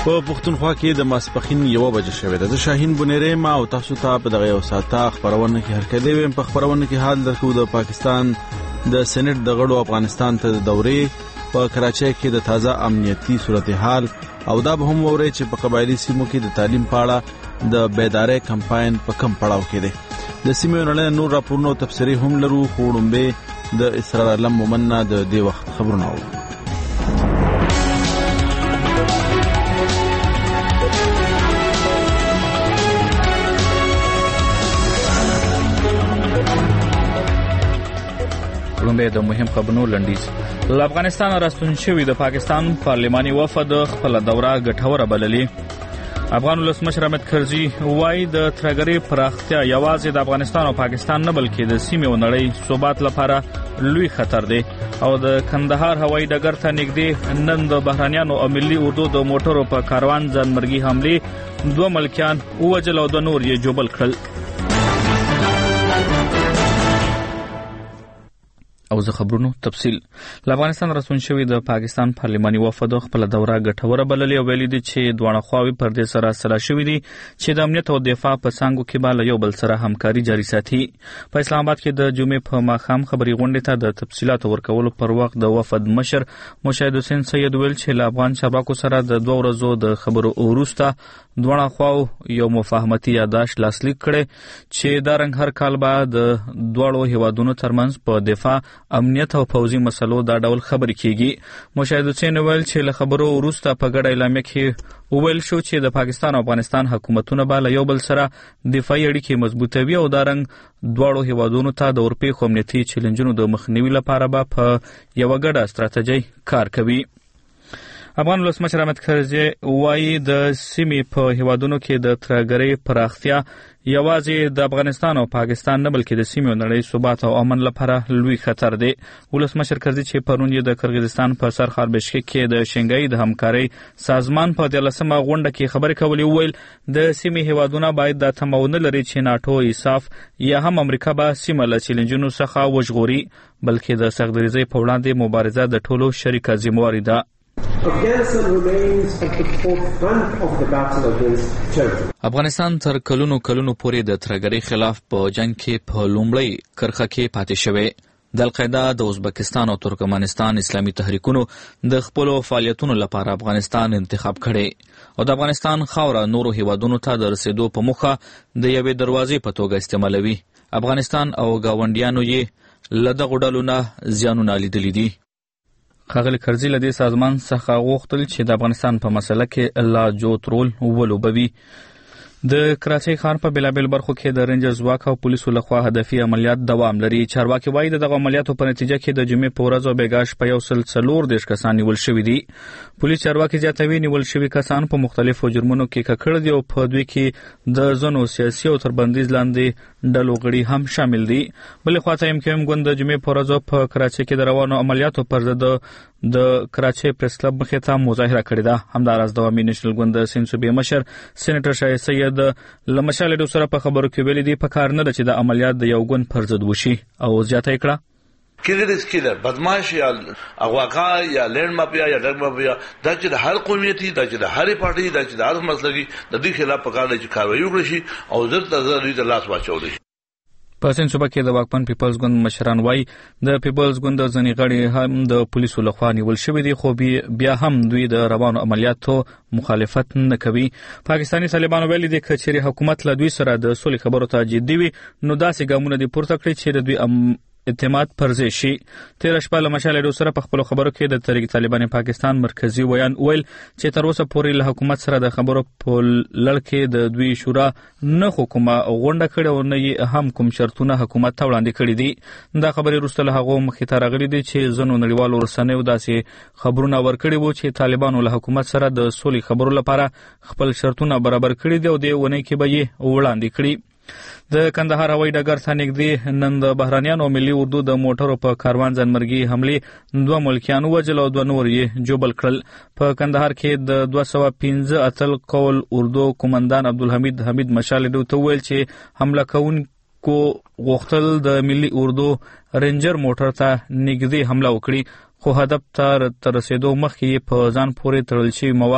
په پښتونخوا کې د ماسپخین 1 بجې شوې ده. د شاهین بنيري ما او تاسو ته په دغه یو ساعته خبرونه کې هرکلی ویم. په خبرونه کې حال درکو د پاکستان د سېنات د غړو افغانستان ته د دورې په کراچۍ کې د تازه امنیتي صورتحال او دا به هم ووري چې په قبایلی سیمو کې د تعلیم په اړه د بیدارۍ کمپاین په کم پړاو کې دی. د سیمې نړۍ نور راپورونه او تفسیري هم لرو، خو وړاندې د اسرار علم مومنه د دې وخت خبرونه وو. د مهم خبرونو لنډیز. له افغانستان راستون شوی د پاکستان پارلماني وفد خپل دوره ګټوره بللې. افغان ولسمشر حامد کرزي وایي د ترګری پراختیا یوازې د افغانستان او پاکستان نه بلکې د سیمې او نړۍ ثبات لپاره لوی خطر دی. او د کندهار هوایي ډګر ته نږدې نن د بهرانيانو او ملي اردو د موټرو په کاروان ځانمرګي حمله 2 ملکیان ووجل او 2 نور یې جوبل کړل. او زه خبرونو تفصیل. له افغانستان راستون شوی د پاکستان پارلماني وفد خپل دوره ګټوره بللې او ویلي دي چې دوه خواوې پر دې سره سره شوې دي چې د امنیت او دفاع په څنګه کې به له یو بل سره همکاري جاري ساتي. په اسلام آباد کې د جمعې په ماښام خبري غونډې ته د تفصيلاتو ورکولو پر وخت د وفد مشر مشاهد حسین سید ویل چې له افغان چارواکو سره د 2 ورځو د خبرو وروسته دوه خواو یو مفاهمتي یادداشت لاسلیک کړي چې دا رنګ هر کال بعد د دوه هیوادونو ترمنځ په دفاع، امنیت او پوځي مسلو دا ډول خبرې کیږي. مشاهد حسین ویل چې له خبرو وروسته په ګډه اعلامیه کې وویل شو چې د پاکستان او افغانستان حکومتونه به له یو بل سره دفاعي اړیکې مضبوطوي او دا رنګ دوه هیوادونو ته د اورپیښو امنیتي چیلنجونو د مخنیوي لپاره به په یو ګډه ستراتیژي کار کوي. افغان ولسمشر حامد کرزي وایي د سیمې په هیوادونو کې د ترګری پراختیا یوازې د افغانستان او پاکستان نه بلکې د سیمې او نړۍ ثبات او امن لپاره لوی خطر دی. ولسمشر کرزي چې پرون یې د قرغیزستان په سرخار بشکک کې د شنګای د همکارۍ سازمان په 13مه غونډه کې خبرې کولې ویل د سیمې هیوادونه باید د تمونه لري چې ناتو ایساف یا هم امریکا به سیمه له چیلنجونو څخه وژغوري، بلکې د سختدریزۍ په وړاندې مبارزه د ټولو شریکه ذمہواري ده. افغانستان تر کلونو پورې د ترګری خلاف په جنگ کې په لومړی کرخه کې پاتې شوی. د القاعده د ازبکستان او ترکمنستان اسلامي تحریکونو د خپل فعالیتونو لپاره افغانستان انتخاب کړي او د افغانستان خاوره نورو هیوادونو ته د رسیدو په موخه د یوې دروازې په توګه استعمالوي. افغانستان او گاونډیانو یې له دغو ډلو نه زیانونه لیدلي دي. ښاغلي کرزي له دې سازمان څخه غوښتل چې د افغانستان په مسله کې لا جوت رول ولوبوي. د کراچۍ ښار په بېلابېل برخو کې د رینجر ځواک او پولیسو لخوا هدفي عملیات دوام لري. چارواکي وایي دغه عملیاتو په نتیجه کې د جمعې په ورځ او بېګا شپه 140 کسان نیول شوي دي. پولیس چارواکي زیاتوي نیول شوي کسان په مختلفو جرمونو کې ککړ دي او په دوی کې د ځینو سیاسي او تر بندیز لاندې ډلو غړي هم شامل دي. بلې خواته MKM ګوند د جمعې په ورځ په کراچۍ کې د روانو عملیاتو پر ضد د کراچۍ پریس کلب مخې ته مظاهره کړې ده. همداراز د عوامي نیشنل ګوند د سیند صوبې مشر سېنیټر شاه سید له مشال ډو سره په خبرو کې ویلي دي په کار نه ده چې د عملیات د یو ګوند پر ضد وشي او زیاته یې کړه کلر بدمعاش یا اغواقا یا لینڈ مافیا یا ډرګ مافیا دا چې د هر قومیتي دا چې د هر پارټي دا چې د هر مسلکي د دې خلاف په کار چې کاروي وکړي شي او زړه د لاس واچول شي. په سند صوبه کې د واکمن پیپلز ګوند مشران وایي د پیپلز ګوند د ځینې غړي هم د پولیسو لخوا نیول شوي دي، خو بیا هم دوی د روانو عملیاتو مخالفت نه کوي. پاکستاني طالبانو ویلي دي چې چیرې حکومت له دوی سره د سولې خبرو ته جدي وي نو داسې ګامونه دي پورته کړي چې د دوی اعتماد پر ځای شي. تیر شپه له مشال ډو سره په خپل خبرو کې د تحریک طالبان پاکستان مرکزی ویان ویل چې تر اوسه پورې له حکومت سره د خبرو په لړ کې د دوی شورا نه حکومت غونډه کړې او نه هم کوم شرطونه حکومت ته وړاندې کړي دي. دا خبرې وروسته له هغه مخې ته راغلي دي چې ځینو نړیوالو رسنیو داسې خبرونه ورکړي وو چې طالبانو له حکومت سره د سولې خبرو لپاره خپل شرطونه برابر کړي دي او د ونې کې به یې وړاندې کړي. د کندهار هوایي ډګر ته نږدې نن د بهرانيانو او ملي اردو د موټرو په کاروان ځانمرګي حمله 2 ملکیان ووجل او 2 نور یې جوبل کړل. په کندهار کې د 215 اتل قول اردو قومندان عبدالحمید حمید مشال ډو ته ویل چې حمله کوونکو غوښتل د ملي اردو رینجر موټر ته نږدې حمله وکړي، خو هدف ته رسیدو مخکې په ځان پورې تړل شوي مواد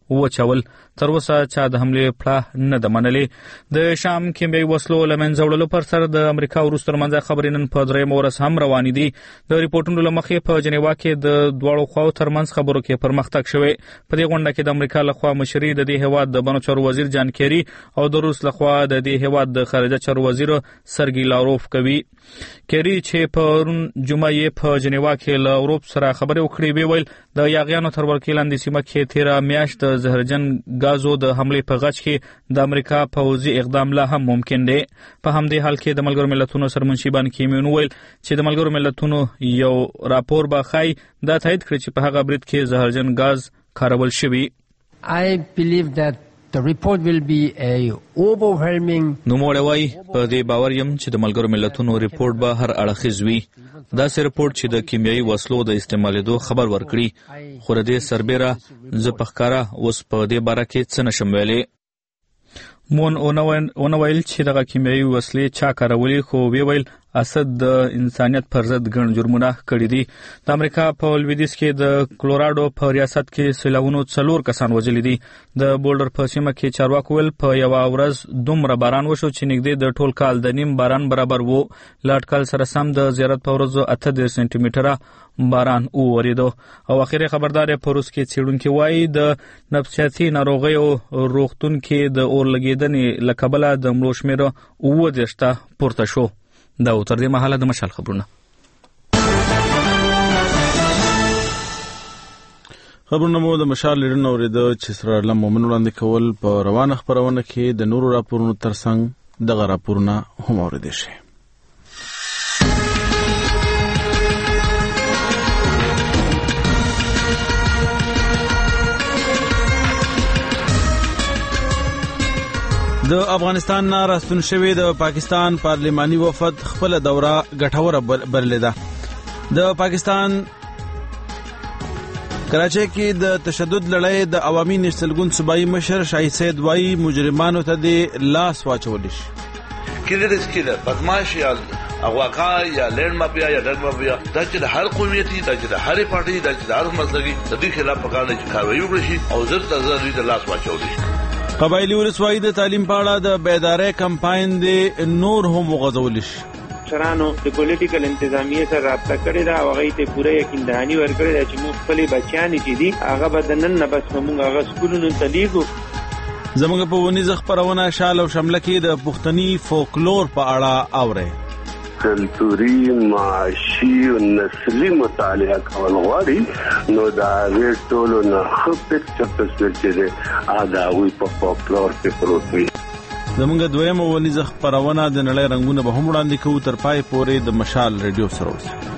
وچول. تر اوسه چا د حملې پړه نه ده منلې. د شام کیمیاوي وسلو له منځه وړلو پر سر د امریکا او روس ترمنځ خبرې نن په درېیمه ورځ هم روانې دي. د ریپورټونو له مخې په جنیوا کې د دواړو خواو ترمنځ خبرو کې پرمختګ شوی. په دې غونډه کې د امریکا لخوا مشري د دې هیواد د بنو چارو وزیر جان کیری او د روس لخوا د دې هیواد د خارجه چارو وزیر سرګی لاروف کوي. کیری چې پرون جمعه یې په جنیوا کې له اروپ سره خبرې وکړې ویل د یاغیانو تر ورکې لاندې سیمه کې تیره میاشت د زهرجن غازو د حملې په غچ کې د امریکا پوځي اقدام لا هم ممکن دی. په همدې حال کې د ملګرو ملتونو سرمنشي بان کی مون ویل چې د ملګرو ملتونو یو راپور به خای دا تایید کړي چې په هغه برید کې زهرجن غاز کارول شوی. I believe that the report will be a overwhelming. نو موړوي په دې باور يم چې د ملګرو ملتونو ریپورت به هر اړخیز وي. دا سه ریپورت چې د کیمیاوي وسلو د استعمالېدو خبر ورکړي خو د دې سربېره زه پخکارا اوس په دې باره کې څه نشم ویلې. مون اونویل چې دغه کیمیاوي وسلې چا کارولي خو ویل اسد د انسانیت پر ضد ګڼ جرمونه کړي دي. د امریکا په لویدیځ کې د کلوراډو په ریاست کې سیلاوونو 4 کسان وژلي دي. د بولډر په سیمه کې چارواکو ویل په یو ورځ دومره باران وشو چې نږدې د ټول کال د نیم باران برابر وو. لاټکل سره سم د زیارت په ورځ 8 سانتي متره باران وریدو. او اخیری خبردار په روس کې څېړونکو وایي د نفسیاتي ناروغیو روغتون کې د اور لګیدنې لکبله د مړو شمېر 10 پورته شو. دا تر دې مهاله د مشال خبرونه. خبرونه مو د مشال لیدنه اوریده چې سره علم مومن وړاندې کول په روانه خبرونه کې د نورو راپورونو ترڅنګ دغه راپورونه هم اوریدل شي. د افغانستان نه راستون شوی د پاکستان پارلماني وفد خپل دوره غټوره بللې ده. د پاکستان کراچۍ کې د تشدد لړۍ د عوامي نشلګون صوبایي مشر شاهي سید وایي مجرمانو ته د لاس واچول شي. کله د بدمعش یا اغواقا یا لینډ مافیا یا ډرګ مافیا دا چې د هر قومیتي دا چې د هر پارټي دا چې د هر مسلکي د دې خلاف پکاره چې کاروي وکړي شي او زر د لاس واچول شي. قبایلی ولسوالۍ د تعلیم په اړه د بیدارۍ کمپاین د نور هم وغځول شي. شرانو د پولیټیکل انتظامیه سره رابطه کړې ده او هغه ته پوره یقین دهانی ورکړی ده چې موږ خپل بچیان چې دي هغه به نن نه بس موږ هغه سکولونو ته لیږو. زموږ په ونیزه خبرونه شال او شمله کې د پښتني فولکلور په اړه اوري. کلتوري معاشي او نسلي مطالعه کول غواړي نو دا غیر ټولو نه خپل تصویر چې دا وي په فولکلور کې پروت وي. زموږ دویمه ونیزه خبرونه د نړۍ رنگونه به هم وړاندې کوو. تر پای پورې د مشال ریډیو سره اوسئ.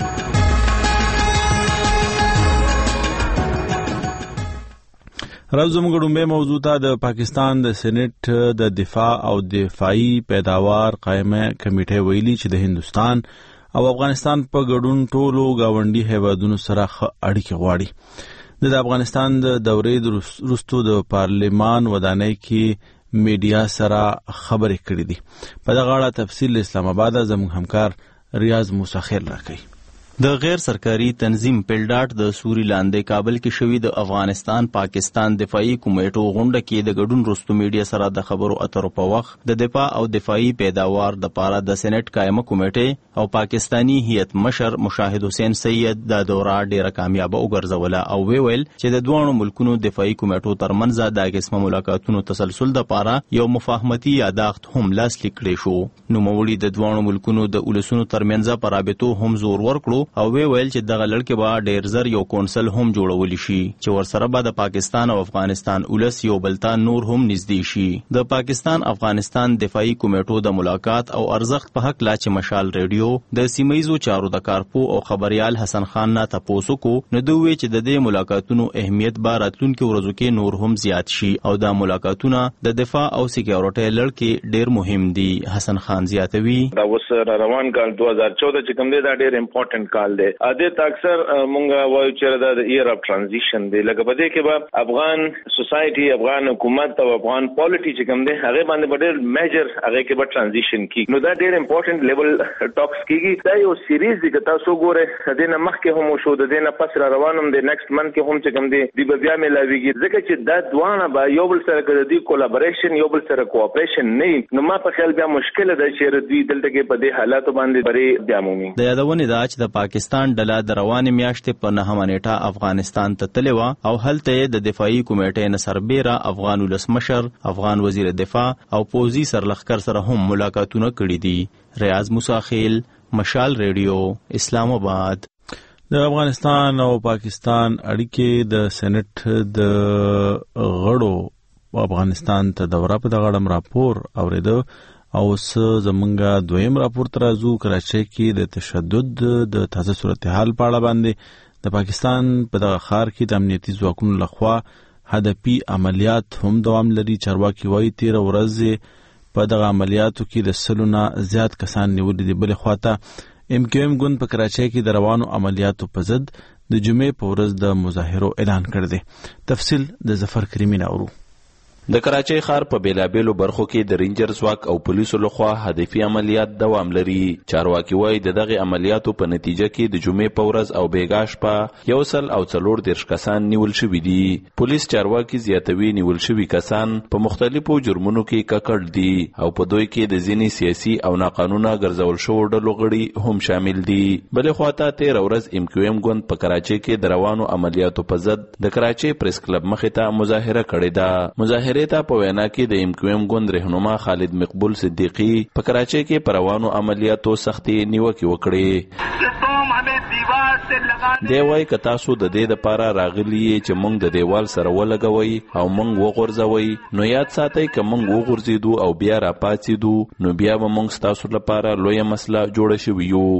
راځو موږ ډومبه موضوع ته د پاکستان د سېنات د دفاع او دفاعي پیداوار قائمه کمیټه ویلي چې د هندستان او افغانستان په ګډون ټولو گاونډي هیوادونو سره اړیکې غواړي. د افغانستان د دورې وروسته د پارلمان ودانۍ کې میډیا سره خبرې کړې دي. په دغه اړه تفصیل اسلام آباد زموږ همکار ریاض موسی خیر راکړي. د غیر سرکاري تنظیم پیلډاټ د سوري لاندې کابل کې شوی د افغانستان پاکستان دفاعي کمیټو غونډه کې د ګډون وروسته میډیا سره د خبرو اترو په وخت د دفاع او دفاعي پیداوار د پاره د سېنات قائمه کمیټه او پاکستانی هیئت مشر مشاهد حسین سید د دوره ډیره کامیاب وګرځوله او ویل چې د دوه ملکونو دفاعي کمیټو ترمنځ د قسمه ملاقاتونو تسلسل د پاره یو مفاهمتي یاداښت هم لاسلیک کړی شو. نو موړي د دوه ملکونو د ولسونو ترمنځ پرابطو هم زور ورکړو او ویل چې دغه لړکې به ډیر زر یو کونسل هم جوړول شي چې ورسره به د پاکستان او افغانستان ولس یو بلتا نور هم نږدې شي. د پاکستان افغانستان دفاعي کمیټو د ملاقات او ارزښت په حق لا چې مشال ریډیو د سیمایزو چارو د کارپو او خبريال حسن خان نه تاسو کو نو دوی چې د دې ملاقاتونو اهمیت به راتلونکو ورځو کې نور هم زیات شي او دا ملاقاتونه د دفاع او سکیورټي لړکې ډیر مهم دي. حسن خان زیاتوي دا اوس روان کال 2014 چې کوم دی دا ډیر امپورټنت کال دی د اکثر مونږ وایو چې دا د ایئر اف ترانزیشن دی لکه په دې کې به افغان سوسایټي افغان حکومت او افغان پالیټي چې کوم دی هغه باندې ډېر میجر هغه کې به ترانزیشن کیږي نو دا ډېر امپورټنت لیول ټاکس کیږي دا یو سیریز دی چې تاسو ګوره د نه مخکې هم شو د نه پس را روانم دی نیکسټ منث کې هم چې کوم دی د بیا ملاویږي ځکه چې دا دوانه به یو بل سره کوي د کولابریشن یو بل سره کوآپریشن نه نو ما په خیال بیا مشکل ده چې دوی دلته کې په دې حالاتو باندې بری بیا مومي د یادونه دا چې د پاکستان ډله د روانې میاشتې په 9 نیټه افغانستان ته تللی و او هلته د دفاعي کمیټې نه سربیره افغان ولسمشر افغان وزیر دفاع او پوځي سرلښکر سره هم ملاقاتونه کړي دي ریاض موسی مشال ریډیو اسلام آباد د افغانستان او پاکستان اړیکې د سېنات د غړو افغانستان ته دوره په دغه راپور اوریدو او زمونږه دویم راپور ترازو کراچۍ کې د تشدد د تازه صورتحال په اړه باندې د پاکستان په دغه ښار کې د امنیتي ځواکونو لخوا هدفي عملیات هم دوام لري. چارواکي وایي 13 ورځې په دغه عملیاتو کې د 100 نه زیات کسان نیولي دي. بلې خواته MQM ګوند په کراچۍ کې د روانو عملیاتو په ضد د جمعې په ورځ د مظاهرو اعلان کړی دی. تفصیل د ظفر کریمی ناورو. د کراچۍ ښار په بیلابیلو برخو کې د رینجر ځواک او پولیسو لخوا هدفي عملیات دوام لري. چارواکي وایي د دغه عملیاتو په نتیجه کې د جمعې په ورځ او بیګا شپه 140 کسان نیول شوي دي. پولیس چارواکي زیاتوي نیول شوي کسان په مختلفو جرمونو کې ککړ دي او په دوی کې د ځینې سیاسي او ناقانونه ګرځول شوو ډلو غړي هم شامل دي. بلې خواته 13 ورځ MQM ګوند په کراچۍ کې د روانو عملیاتو په ضد د کراچۍ پریس کلب مخې ته مظاهره کړې ده. مظاهره ته په وینا کې د MQM ګوند رهنما خالد مقبول صدیقی په کراچۍ کې پر روانو عملیاتو سختي نیوکې وکړې. دی وایي که تاسو د دې لپاره راغلي چې موږ د دیوال سره ولګوي او موږ وغورځوي نو یاد ساتئ که موږ وغورځېدو او بیا راپاڅېدو نو بیا به موږ ستاسو لپاره لویه مسله جوړه شوي یو.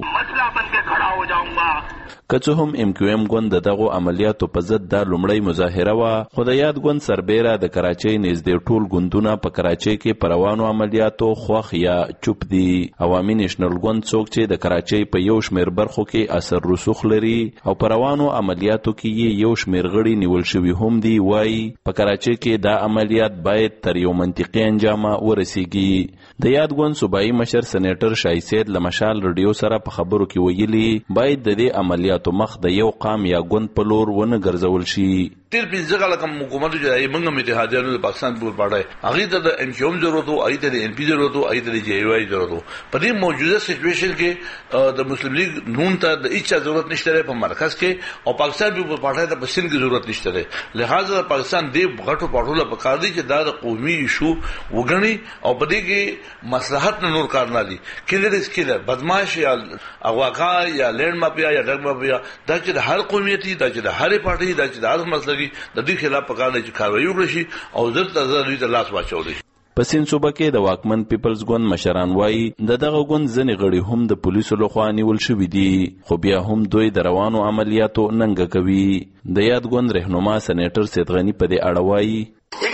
که څه هم MQM ګوند دغه عملیاتو په ضد د لومړی مظاهره وه خو د یاد ګوند سربیره د کراچۍ نږدې ټول ګوندونه په کراچۍ کې په روانو عملیاتو خوښ یا چوپ دي. عوامي نیشنل ګوند څوک چې د کراچۍ په یو شمېر برخو کې اثر رسوخ لري او په روانو عملیاتو کې یې یو شمېر غړي نیول شوي هم دي وایي په کراچۍ کې دا عملیات باید تر یو منطقي انجامه ورسیږي. د یاد ګوند صوبایي مشر سېنیټر شاهي سید له مشال رادیو سره په خبرو کې ویلي باید د دې عملیاتو مخ د یو قام یا ګوند په لور ونه ګرځول شي. تیر 15 کاله کوم حکومت چې موږ اتحادیانو د پاکستان په پاړای هغه ته د MQM ضرورت او هغه ته د NP ضرورت او هغه ته د JY ضرورت. په دې موجوده سچويشن کې د مسلم لیگ نون ته د هیڅ ضرورت نشته په مرکز کې او پاکستان په پاړای ته په سند کې ضرورت نشته. لہذا پاکستان دې غټو پاټولو په کار دی چې د قومي ایشو وګڼي او په دې کې مصلحت نه نور کار نه دي. کلرز کلر بدمعاش یا اغواکا یا لینډ مافیا یا ډرګ مافیا دا چې د هر قومیتي دا چې د هر پارټي دا چې د هر مسلګي د دې خلاف په کار کې کاروي وکړي او زړه ته د لاس واچول شي. په سیند صوبه کې د واکمن پیپلز ګوند مشران وایي دغه ګوند ځینې غړي هم د پولیسو لخوا نیول شوي دي خو بیا هم دوی د روانو عملیاتو ننګه کوي. د یاد ګوند رهنما سېنیټر سید غنی په دې اړه وایي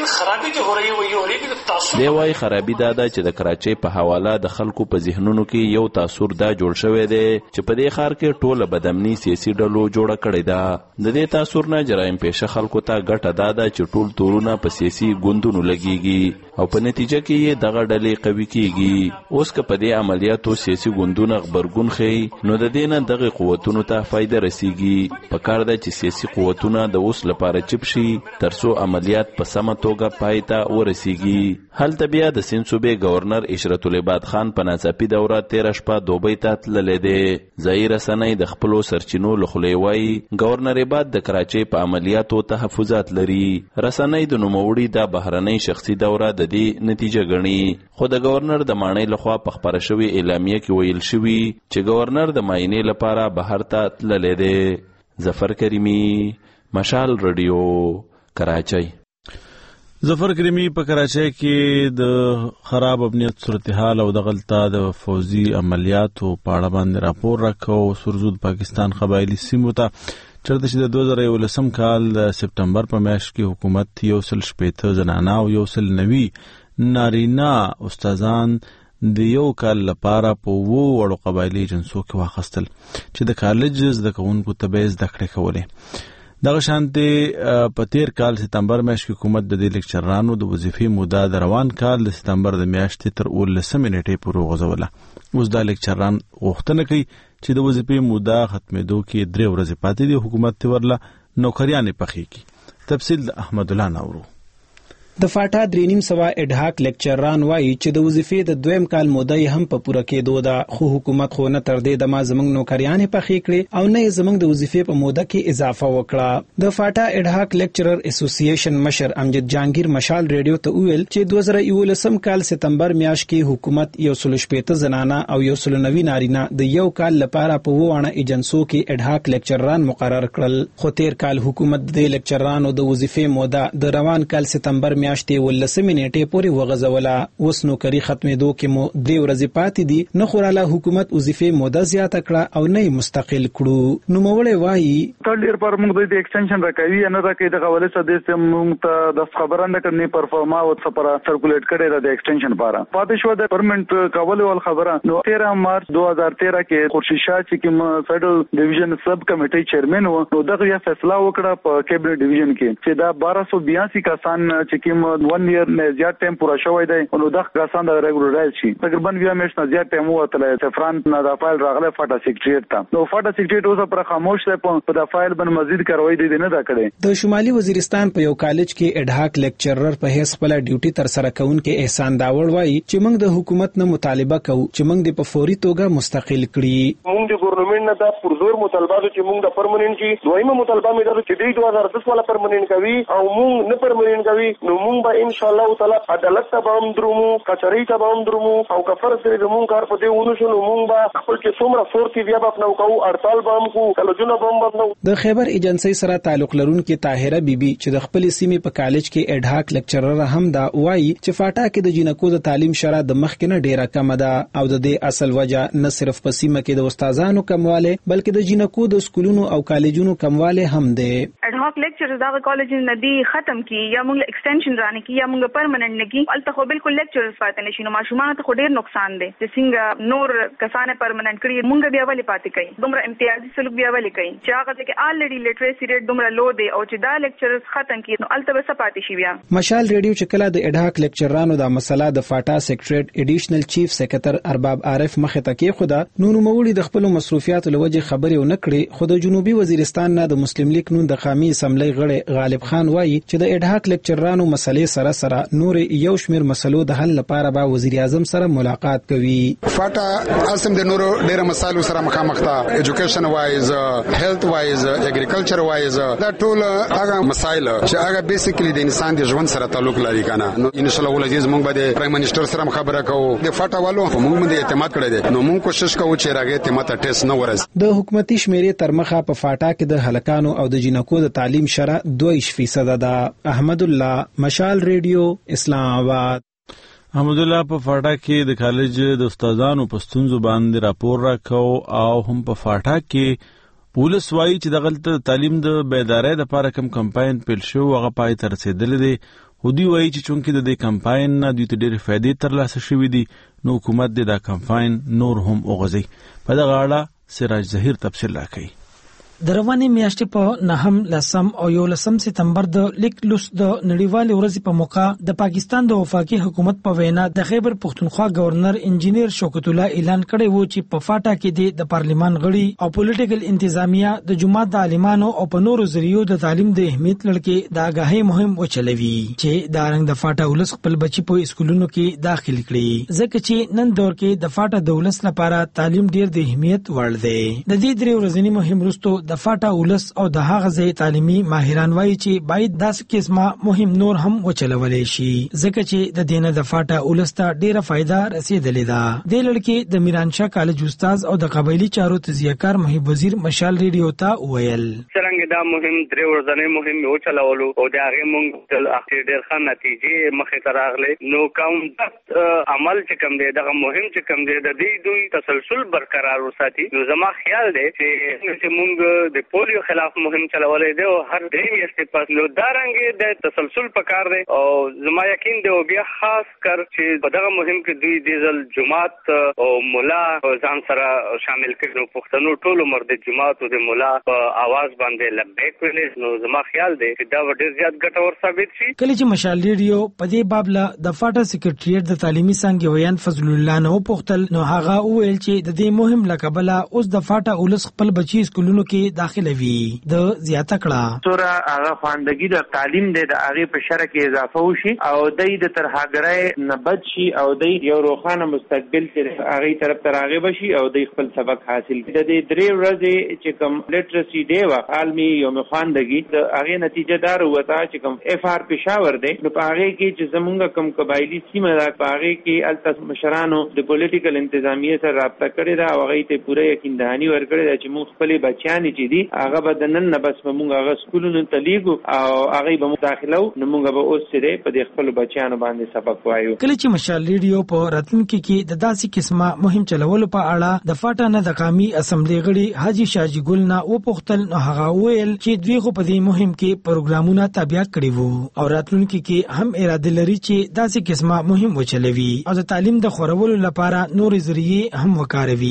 دی وایي خرابي دا ده چې د کراچۍ په حواله د خلکو په ذهنونو کې یو تاثر دا جوړ شوی دی چې په دې ښار کې ټوله بدامني سیاسي ډلو جوړه کړې ده. د دې تاثر نه جرایم پیشه خلکو ته ګټه دا ده چې ټول تورونه په سیاسي ګوندونو لګیږي او په نتیجه کې یې دغه ډلې قوي کیږي. اوس که په دې عملیاتو سیاسي ګوندونه غبرګون ښیي نو د دې نه دغه قوتونو ته فایده رسیږي. پکار ده چې سیاسي قوتونه د اوس لپاره چپ شي ترڅو عملیات په سمه توګه پای ته ورسیږي. هلته بیا د سیند صوبې گورنر اشرت العباد خان په ناڅاپي دوره 13 شپه دوبۍ ته تللی دی. ځایي رسنۍ د خپلو سرچینو له خولې وایي گورنر عباد د کراچۍ په عملیاتو تحفظات لري. رسنۍ د نوموړي دا بهرنۍ شخصي دوره د دې نتیجه ګڼي خو د گورنر د ماڼۍ لخوا په خپره شوې اعلامیه کې ویل شوي چې گورنر د معاینې لپاره بهر ته تللی دی. ظفر کریمی مشال رادیو کراچۍ. ظفر کریمی په کراچۍ کې د خراب امنیت صورتحال او د غلطه د فوزي عملیاتو په اړه باندې راپور راکړ. سرزود پاکستان قبایلی سیمو ته چرته چې د 2019 کال د سپټمبر په میاشت کې حکومت 160 زنانه او 190 نارینه استادان د یو کال لپاره په 2 وړو قبایلی جنسو کې واخستل چې د کالج زده کوونکو ته به زده کړې کولې. دغه شانتي په تیر کال سپتمبر میاشت کې حکومت د دې لیکچرانو د وظیفې موده د روان کال د سپتمبر د میاشتې تر 19 نیټې پورې وغځوله. اوس دا لیکچران غوښتنه کوي چې د وظیفې موده ختمېدو کې 3 ورځې پاتې دي، حکومت ته ورله نوکریانې پخې کړي. تفصیل د احمد الله نورو. د فاټا 3.5 اډهاک لیکچران وایي چې د وظیفې د دویم کال موده هم په پوره کېدو ده، خو حکومت خو نه تر دې د ما زمنګ نوکریانې پخې کړې او نه زمنګ د وظیفې په موده کې اضافه وکړه. د فاټا اډهاک لیکچرر اسوسییشن مشر امجد جهانگیر مشال ریډیو ته ویل چې 2011 کال سپتمبر میاشت کې حکومت 160 زنانه او 190 نارینه د یو کال لپاره په وانه ایجنسو کې اډهاک لیکچران مقرر کړل، خو تیر کال حکومت د لیکچرانو د وظیفې موده د روان کال سپتمبر میاشتې 19 نیټې پورې وغځوله. اوس نوکری ختمېدو کې مو 3 ورځې پاتې دي، نه خوراله حکومت وظیفې موده زیاته کړه او نه مستقل کړو. نو موږ وایي ډیر پر موږ د ایکسټنشن راکوي نه راکوي د حواله سره د موږ ته د خبره نه کړنی پرفارما او سفر سرکولیټ کړي د ایکسټنشن لپاره پاتې شو د پرمنټ کول ول خبره. نو 13 مارچ 2013 کې خورشید شاه چې کوم فیډرل ډیویژن سب کمیټي چیرمن و، نو دغه یې فیصله وکړه په کیبنټ ډیویژن کې چې دا 1282 کسان چې کوم 1 year نه زیات ټایم پورا شوی دی، نو دغه کسان د ریګولرایز شي. تقریبا 20 میاشت نه زیات ټایم وته سفران نه د فایل راغله فاټا سیکریټریټ ته. نو فاټا سیکریټریټ اوسه پر خاموش دی، په د فایل باندې مزید کاروایی دی نه دا کړي. د شمالي وزیرستان په یو کالج کې اډهاک لیکچرر په هیڅ خپل ډیوټي تر سره کوونکې احسان داوړ وایي چې موږ د حکومت نه مطالبه کوو چې موږ د په فوري توګه مستقل کړي. موږ د ګورنمنت نه د پرزور مطالبه چې موږ د پرمننت کې دویمه مطالبه مې ده چې د 2010 والا پرمننت کوي او موږ نه پرمننت کوي، نو موږ به ان شاء الله تعالی عدالت ته هم درومو، کچري ته هم درومو او کفر سره زمون کار په دې ونه شو، نو موږ به خپل کې څومره فورتي بیا په نو کوو، هړتال به هم کوو، کلجونه به هم بدلو. د خیبر ایجنسی سره تعلق لرونکي طاهره بیبي چې د خپل سیمې په کالج کې اډهاک لیکچرر هم دا وایي چې فاټا کې د جنکو د تعلیم شرا د مخ کې نه ډیره کم ده او د دې اصل وجه نه صرف په سیمه کې د استادانو کمواله بلکې د جنکو د سکولونو او کالجونو کمواله هم ده. اډهاک لیکچرز دا کالج نه دی ختم کی یا موږ ایکسټنشن رانه کی یا موږ پرمننت نه کی الته خو بالکل لیکچرز پاتې نشي، نو ماشومان ته خو ډیر نقصان دی چې څنګه نور کسانه پرمننت کړي موږ بیا ولې پاتې کوي، دومره امتیازي سلوک بیا ولې کوي چې هغه چې الریډي لیټریسي ریټ دومره لو دی او چې دا لیکچرز ختم کی نو الته به پاتې شي. بیا مشال ریډیو چې کله د اډهاک لیکچرانو د مسله د فاټا سیکریټریټ ایډیشنل چیف سیکریټر ارباب عارف مخه ته کې خدا نو نوموړي د خپل مصروفیات لوجه خبرې ونه کړې، خو د جنوبي وزیرستان نه د مسلم لیگ نون د قومي اسمبلی غړي غالب خان وایي چې د اډهاک لیکچرانو مسلې سره نور یو شمیر مسلو د حل لپاره به وزیر اعظم سره ملاقات کوي. فاټا اسم د نورو ډیره مسایلو سره مخامخ ده، ایجوکیشن وایز، هیلث وایز، اګریکلچر وایز، دا ټول هغه مسایل چې هغه بیسیکلی د انسان د ژوند سره تعلق لري کنه. نو ان شاء الله ولې موږ به د پرایم منسٹر سره خبره کوو، د فاټا والو موږ باندې اعتماد کړی دی، نو موږ کوشش کوو چې راغې اعتماد ټیسټ نه ورز. د حکومتي شمیرې تر مخه په فاټا کې د هلکانو او د جنکو د تعلیم شرح 2% ده. احمد الله، مشال ریډیو، اسلام آباد. احمد الله په فاټا کې د کالج د استادانو په ستونزو باندې راپور راکاو او هم په فاټا کې پولیس وایي چې د غلط تعلیم د بیدارۍ لپاره کوم کمپاین پیل شو هغه پای ته رسیدلی دی. هودي وایي چې چونکې د دې کمپاین نه دوی ته ډېرې فایدې ترلاسه شوې دي نو حکومت دې دا کمپاین نور هم وغځي. په دغه اړه سراج ظهیر تفصیل راکوي. د روانې میاشتې په 9 لسم او 11 سپتمبر د لیک لوس د نړیوالې ورځې په موقع د پاکستان د وفاقي حکومت په وینا د خیبر پښتونخوا گورنر انجینیر شوکت الله اعلان کړی و چې په فاټا کې د پارلیمان غړي او پولیټیکل انتظامیه د جماعت د عالمانو او په نورو ذریعو د تعلیم د اهمیت لړکې د آگاهی مهم وچلوي چې دا رنګ د فاټا ولس خپل بچي په اسکولونو کې داخل کړي، ځکه چې نن دور کې د فاټا د ولس لپاره تعلیم ډیر د اهمیت وړ دی. د دې 3 ورځې مهم وروسته د فاټا ولس او د هغه ځای تعلیمي ماهران وایي چې باید داسې قسمه مهم نور هم وچلولی شي، ځکه چې د دینه د فاټا ولس ته ډیره فایده رسیدلې ده. د لړکې د میرانشاه کالج استاد او د قبایلی چارو تزیهکار محب وزیر مشال ریډیو ته ویل څنګه دا مهم 3 ورځې مهم وچلولو او د هغه مونږ د اخر ډیر ښه نتیجې مخې ته راغلي. نو کوم عمل چې کوم دی دغه مهم چې کوم دی د دې دوی تسلسل برقرار وساتي. نو زما خیال دی چې مونږ د پولیو خلاف مهم چلولې دی او هر درې میاشتې پس نو دا رنګ د تسلسل پکار دی او زما یقین دی او بیا خاص کر چې په دغه مهم کې دوی د ځل جماعت او مولا ځان سره شامل کړي پښتنو ټول عمر د جماعت او د مولا په आवाज باندې لبیک ویل نو زما خیال دی چې دا ډېر زیات ګټور ثابت شي. کله چې مشال ریډیو په دې باب له د فاټا سکریټریټ د تعلیمي څنګه ویان فضل الله نو پختل نو هغه ویل چې د دې مهم لقبله اوس د فاټا اولس خپل بچی سکولونو کې داخله وي د زیاته کړه سره هغه خواندګي د تعلیم د هغه په شرع کې اضافه وشي او د ترهاګرای نه بچ شي او د یو روښانه مستقبل چې هغه طرف ته راغی بشي او د خپل سبق حاصل کړي. د دې درې ورځې چې کوم لیټرسي ډے وا عالمي یوم خواندګي د هغه نتیجه دار وتا چې کوم اف آر پېښور دی نو په هغه کې چې زمونږ کوم قبایلی سیمه ده په هغه کې التس مشرانو د پولیټیکل انتظامیه سره رابطه کړې ده او هغه ته پوره یقین دهانی ورکړې ده چې موږ خپل بچیان چې دي هغه به نن نه بس موږ هغه سکولونو ته لیږو او هغه به مداخله نو موږ به اوس سره په دې خپل بچیانو باندې سبق وایو. کله چې مشال ریډیو په راتلونکي کې د داسې قسمه مهم چلولو په اړه د فاټا نه د قومي اسمبلی غړي حاجی شاجی ګل نه او پختل نو هغه ویل چې دوی خو په دې مهم کې پروګرامونه تابع کړي وو او راتلونکي کې هم اراده لري چې داسې قسمه مهم وچلوي او د تعلیم د خورولو لپاره نور ذریعے هم وکاروي.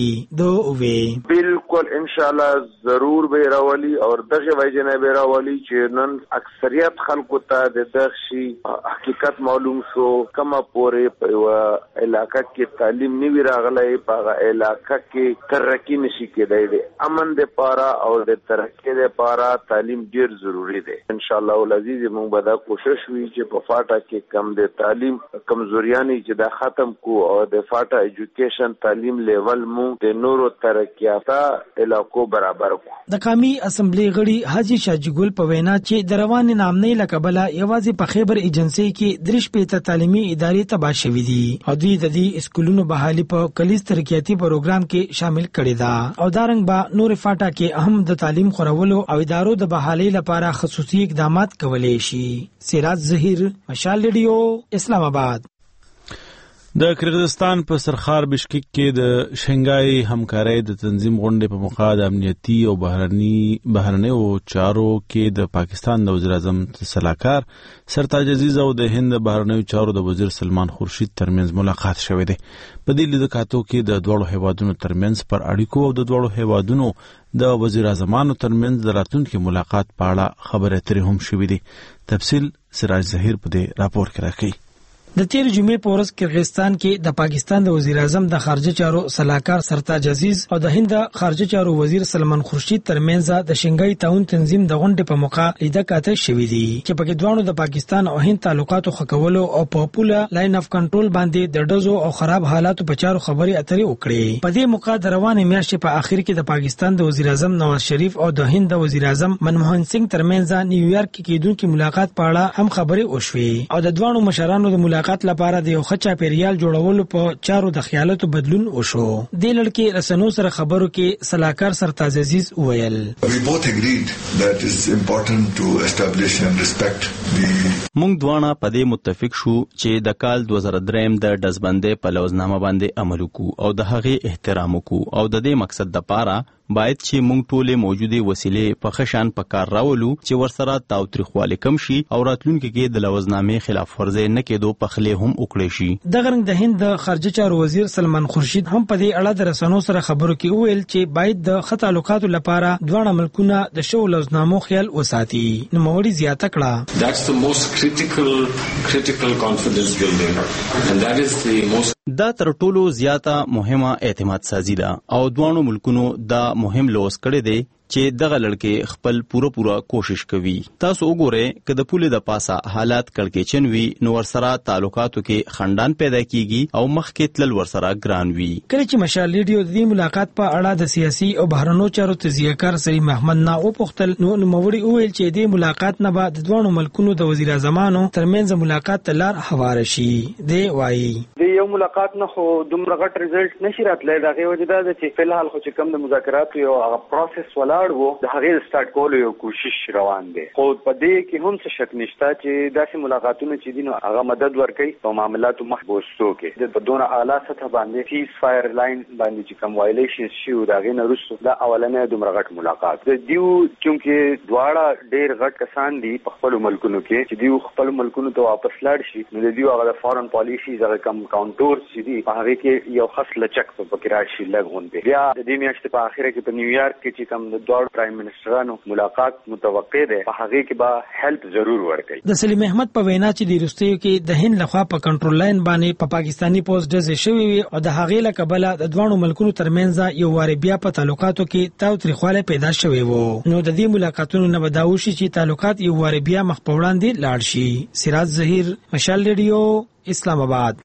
بالکل ان شاء الله ضرور به راولي او دغه وجنه به راولي چې نن اکثریت خلکو ته د دغشي حقیقت معلوم شو کما پورې په علاقہ کې تعلیم نیوی راغلی په علاقہ کې ترقی نشي کېدای دی امن د پاره او د ترقی د پاره تعلیم ډیر ضروری دی. ان شاء الله العزیز موږ به دا کوشش وی چې په فاټا کې کم د تعلیم کمزوریانی چې دا ختم کو او د فاټا ایجوکیشن تعلیم لیول مو د نورو ترقیاته علاقو برابر کو. د قومي اسمبلی غړي حاجی شاجی ګل په وینا چې د روان نامنۍ لقبله یوازې په خیبر ایجنسی کې درش پیته تعلیمي ادارې تباه شوې دي او دوی د دې اسکولونو بحالي په کلیز ترقیاتي پروګرام کې شامل کړي دا او دارنګ با نور فاټا کې اهم د تعلیم خورولو او ادارو د بحالي لپاره خصوصي اقدامات کولای شي. سراج ظهیر مشال ریډیو اسلام آباد. د کرغستان په سرخار بشکک کې د شنګای همکارۍ د تنظیم غونډې په موخه د امنیتي او بهرنیو چارو کې د پاکستان د وزیر اعظم صلاحکار سرتاج عزیز او د هند بهرنیو چارو د وزیر سلمان خورشید ترمنځ ملاقات شوې ده. په دې لیدکاتو کې د دوړو هیوادونو ترمنځ پر اړیکو او د دوړو هیوادونو د وزیر اعظمانو ترمنځ د راتلونکي ملاقات په اړه خبرې اترې هم شوې دي. تفصیل سراج ظهیر په دې راپور کې راکړي. د تیر جمعې په ورځ کرغستان کې د پاکستان د وزیر اعظم د خارجه چارو صلاحکار سرتاج عزیز او د هند خارجه چارو وزیر سلمان خورشید ترمنځ د شنګای تعاون تنظیم د غونډې په موقع لیدکاته شوې دي چې په کې دوانو د پاکستان او هند تعلقاتو خکولو او په پوله لاین اف کنټرول باندې د ډزو او خراب حالاتو په چارو خبرې اترې وکړې. په دې موقع د روانې میاشتې په اخر کې د پاکستان د وزیر اعظم نواز شریف او د هند د وزیر اعظم منموهن سنگ ترمنځ نیویارک کې کېدونکي ملاقات په اړه هم خبرې وشوې او د دوانو مشرانو د ملاقات لپاره د خچا پیریال جوړولو په چارو د خیالاتو بدلون وشو. د لړکې رسنو سره خبرو کې صلاحکار سرتاج عزیز ویل مونږ دواړه په دې متفق شو چې د کال 2003 د دزبندې په لوزنامه باندې عمل وکړو او د هغې احترام وکړو او د دې مقصد لپاره باید چې مونږ ټولې موجوده وسیلې په خشان په کار راولو چې ورسره تاوتریخوالی کم شي او راتلونکي کې د لوزنامې خلاف ورزي نه کېدو په خلې هم وکړي شي. د غرنګ د هند د خارجه چارو وزیر سلمان خورشید هم په دې اړه د رسنو سره خبرو کې ویل چې باید د تعلقاتو لپاره دواړه ملکونه د شو لوزنامو خیال وساتي. نو موري زیاته کړه That's the most critical confidence building and that is the most دا تر ټولو زیاته مهمه اعتماد سازي ده او دوانو ملکونو دا مهم لوس کړی دی چې دغه لړکې خپل پوره کوشش کوي. تاسو وګورئ که د پولې د پاسه حالات کړکېچن وي نو ورسره تعلقاتو کې خندان پیدا کیږي او مخکې تلل ورسره ګران وي. کله چې مشال ریډیو د دې ملاقات په اړه د سیاسي او بهرنیو چارو تجزیه‌کار سلیم احمد نه وپوښتل نو نوموړي وویل چې دې ملاقات نه بعد د دوه ملکونو د وزیر اعظمانو ترمنځ ملاقات ته لار هواره شي. دی وایي د یو ملاقات نه خو دومره غټ ریزلټ نشي راتلی. د هغې وجه دا ده چې فلحال خو چې کوم د مذاکراتو یو هغه پروسس ولا ولاړ وو د هغه سٹارټ کولو یو کوشش روان دی خو په دې کې هم څه شک نشته چې داسې ملاقاتونه چې دي نو هغه مدد ورکوي په معاملاتو محبوسو کې د دونه اعلی سطح باندې سیز فایر لاین باندې چې کوم وایلیشنز شي دا غي نه رسو دا اولنې دومره غټ ملاقات د دیو چونکه دواړه ډېر غټ کسان دي په خپل ملکونو کې چې دیو خپل ملکونو ته واپس لاړ شي نو د دیو هغه فارن پالیسی هغه کم کاونټور چې دي په هغه کې یو خاص لچک په پکې راشي لګون دی بیا د دې میاشتې په اخره کې په نیویارک کې چې کوم د دوه پرایم منسټرانو ملاقات متوقع ده په هغه کې به هیلپ ضرور ورکړي د سلیم احمد په وینا چې د روسیې کې د هند لخوا په کنټرول لاین باندې په پاکستانی پوسټ ډزې شوې وي او د هغې له کبله د دوه ملکونو ترمنځ یو واره بیا په تعلقاتو کې تاوتریخوالی پیدا شوی وو نو د دې ملاقاتونو نه به دا وشي چې تعلقات یو واره بیا مخ په وړاندې لاړ شي. سراج ظهیر، مشال ریډیو، اسلام آباد.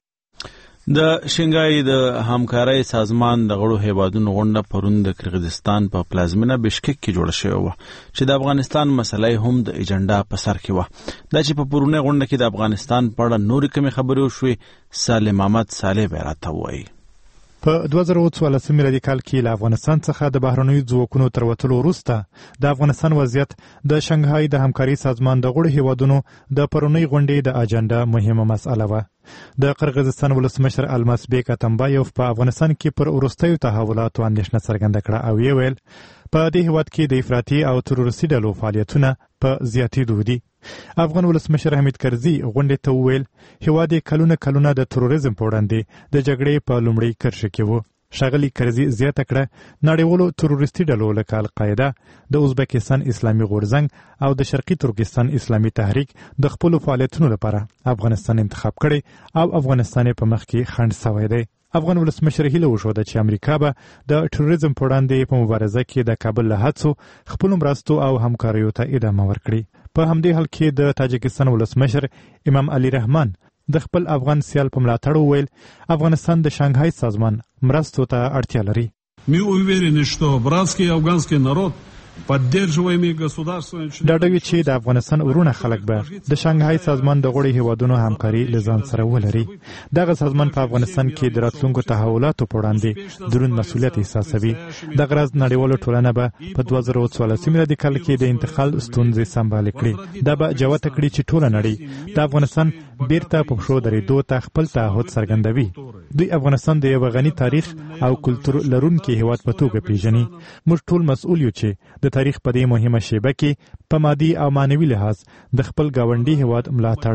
د شنګای د همکارۍ سازمان د غړو هیوادونو غونډه پرون د قرغیزستان په پلازمینه بشکک کې جوړه شوې وه چې د افغانستان مسلې هم د ایجنډا په سر کې وه. دا چې په پرونی غونډه کې د افغانستان په اړه نورې کمې خبرې وشوې، سالم محمد صالح به راته ووایي. په 2014 میلادي کال کې له افغانستان څخه د بهرنیو ځواکونو تر وتلو وروسته د افغانستان وضعیت د شنګهای د همکارۍ سازمان د غړو هیوادونو د پرونی غونډې د اجنډا مهمه مسأله وه. د قرغیزستان ولسمشر الماس بیک اتمبایوف په افغانستان کې پر وروستیو تحولاتو اندېښنه څرګنده کړه او یې ویل په دې هیواد کې د افراطي او تروریستي ډلو فعالیتونه په زیاتېدو دي. افغان ولسمشر حمید کرزي غونډې ته وویل هیواد یې کلونه د تروریزم په وړاندې د جګړې په لومړۍ کرښه کې و. ښاغلي کرزي زیاته کړه نړیوالو تروریستي ډلو لکه القاعده، د ازبکستان اسلامي غورځنګ او د شرقي ترکستان اسلامي تحریک د خپلو فعالیتونو لپاره افغانستان انتخاب کړی او افغانستان په مخ کې خنډ سوی دی. افغان ولسمشر هیله وښوده چې امریکا به د تروریزم په وړاندې په مبارزه کې د کابل له هڅو خپلو مرستو او همکاریو ته ادامه ورکړي. په همدې حال کې د تاجکستان ولسمشر امام علي رحمان د خپل افغان سیال په ملاتړ وویل افغانستان د شانګهای سازمان مرستو ته اړتیا لري. Мы уверены, что братский афганский народ поддерживаемый государством ډاډوي چې د افغانستان ورونه خلک به د شانګهای سازمان د غړي هیوادونو همکاري لزان سره ولري. دغه سازمان په افغانستان کې د راتلونکو تحولاتو په وړاندې دروند مسؤلیت احساسوي. د غرض نړیواله ټولنه به په 2014 میلادي کال کې د انتقال ستونزې سمبال کړي. دا به جوته کړي چې ټوله نړۍ د افغانستان بیرته په پښو درېدو ته خپل تعهد څرګندوي. دوی افغانستان د یو غني تاریخ او کلتور لرونکي هیواد په توګه پیژني. موږ ټول مسؤل یو چې د تاریخ په دې مهمه شیبه کې په مادي او معنوي لحاظ د خپل ګاونډي هیواد ملاتړ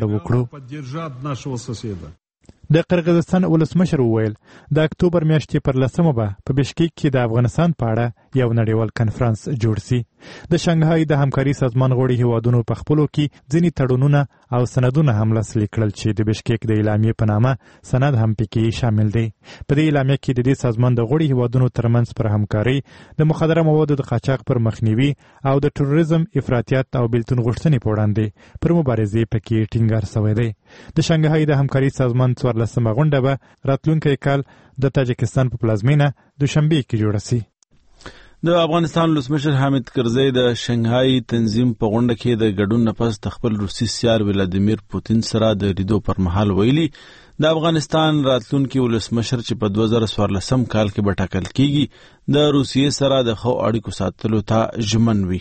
وکړو. د قرغیزستان ولسمشر وویل د اکتوبر میاشتې پر 10 به په بشکیک کې د افغانستان په اړه یو نړیوال کنفرانس جوړ شي. د شانګهای د همکاري سازمان غړي هیوادونو په خپلو کې ځینې تړونونه او سندونه هم لاسلیک کړل چې د بشکیک د اعلامیې په نامه سند هم پکې شامل دی. په دې اعلامیه کې د دې سازمان د غړي هیوادونو ترمنځ پر همکاري د مخدره موادو د قاچاق پر مخنیوي او د تروریزم، افراطیت او بیلتون غوښتنې په وړاندې پر مبارزې پکې ټینګار شوی دی. د شانګهای د همکاري سازمان 14مه غونډه به راتلونکی کال د تاجکستان په پلازمینه دوشنبه کې جوړه شي. د افغانستان ولسمشر حامد کرزي د شنګهای تنظیم په غونډه کې د ګډون نه پس د خپل روسي سیال ولادیمیر پوتین سره د لیدو پر مهال ویلي د افغانستان راتلونکي ولسمشر چې په 2014 کال کې به ټاکل کیږي د روسیې سره د ښو اړیکو ساتلو ته ژمن وي.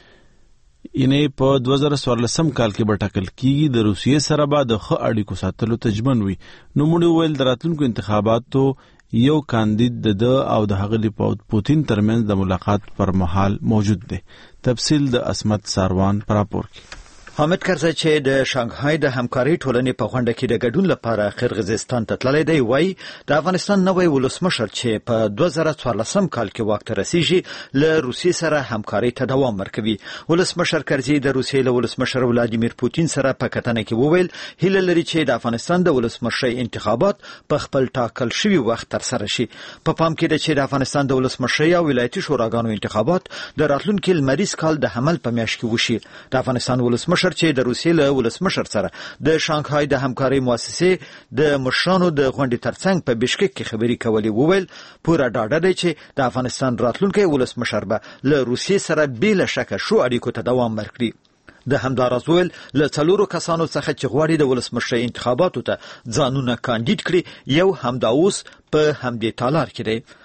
یعنې په 2014 کال کې به ټاکل کیږي د روسیې سره به د ښه اړیکو ساتلو ته ژمن وي. نو موږ ویل د راتلونکو انتخاباتو یو کاندید د او د هغه پوتین ترمنځ د ملاقات پر مهال موجود دی. تفصیل د اسمت ساروان پر راپور کې. حامد کرزي چې د شانګهای د همکارۍ ټولنې په غونډه کې د ګډون لپاره قرغیزستان ته تللی دی وایي د افغانستان نوی ولسمشر چې په 2014 کال کې واک ته رسیږي له روسیې سره همکارۍ ته دوام ورکوي. ولسمشر کرزي د روسیې له ولسمشر ولادیمیر پوتین سره په کتنه کې وویل هیله لري چې د افغانستان د ولسمشرۍ انتخابات په خپل ټاکل شوي وخت ترسره شي. په پام کې ده چې د افغانستان د ولسمشرۍ او ولایتي شوراګانو انتخابات د راتلونکي لمریز کال د حمل په میاشت کې وشي. د افغانستان ولسمشر چې د روسیې له ولسمشر سره د شانګهای د همکارۍ مؤسسې د مشرانو د غونډې ترڅنګ په بشکک کې خبرې کولې وویل پوره ډاډه دی چې د افغانستان راتلونکی ولسمشر به له روسیې سره بې له شکه شو اړیکو ته دوام ورکړي. د همداراز ویل له 4 کسانو څخه چې غواړي د ولسمشرۍ انتخاباتو ته ځانونه کاندید کړي یو همدا اوس په همدې تالار کې دی.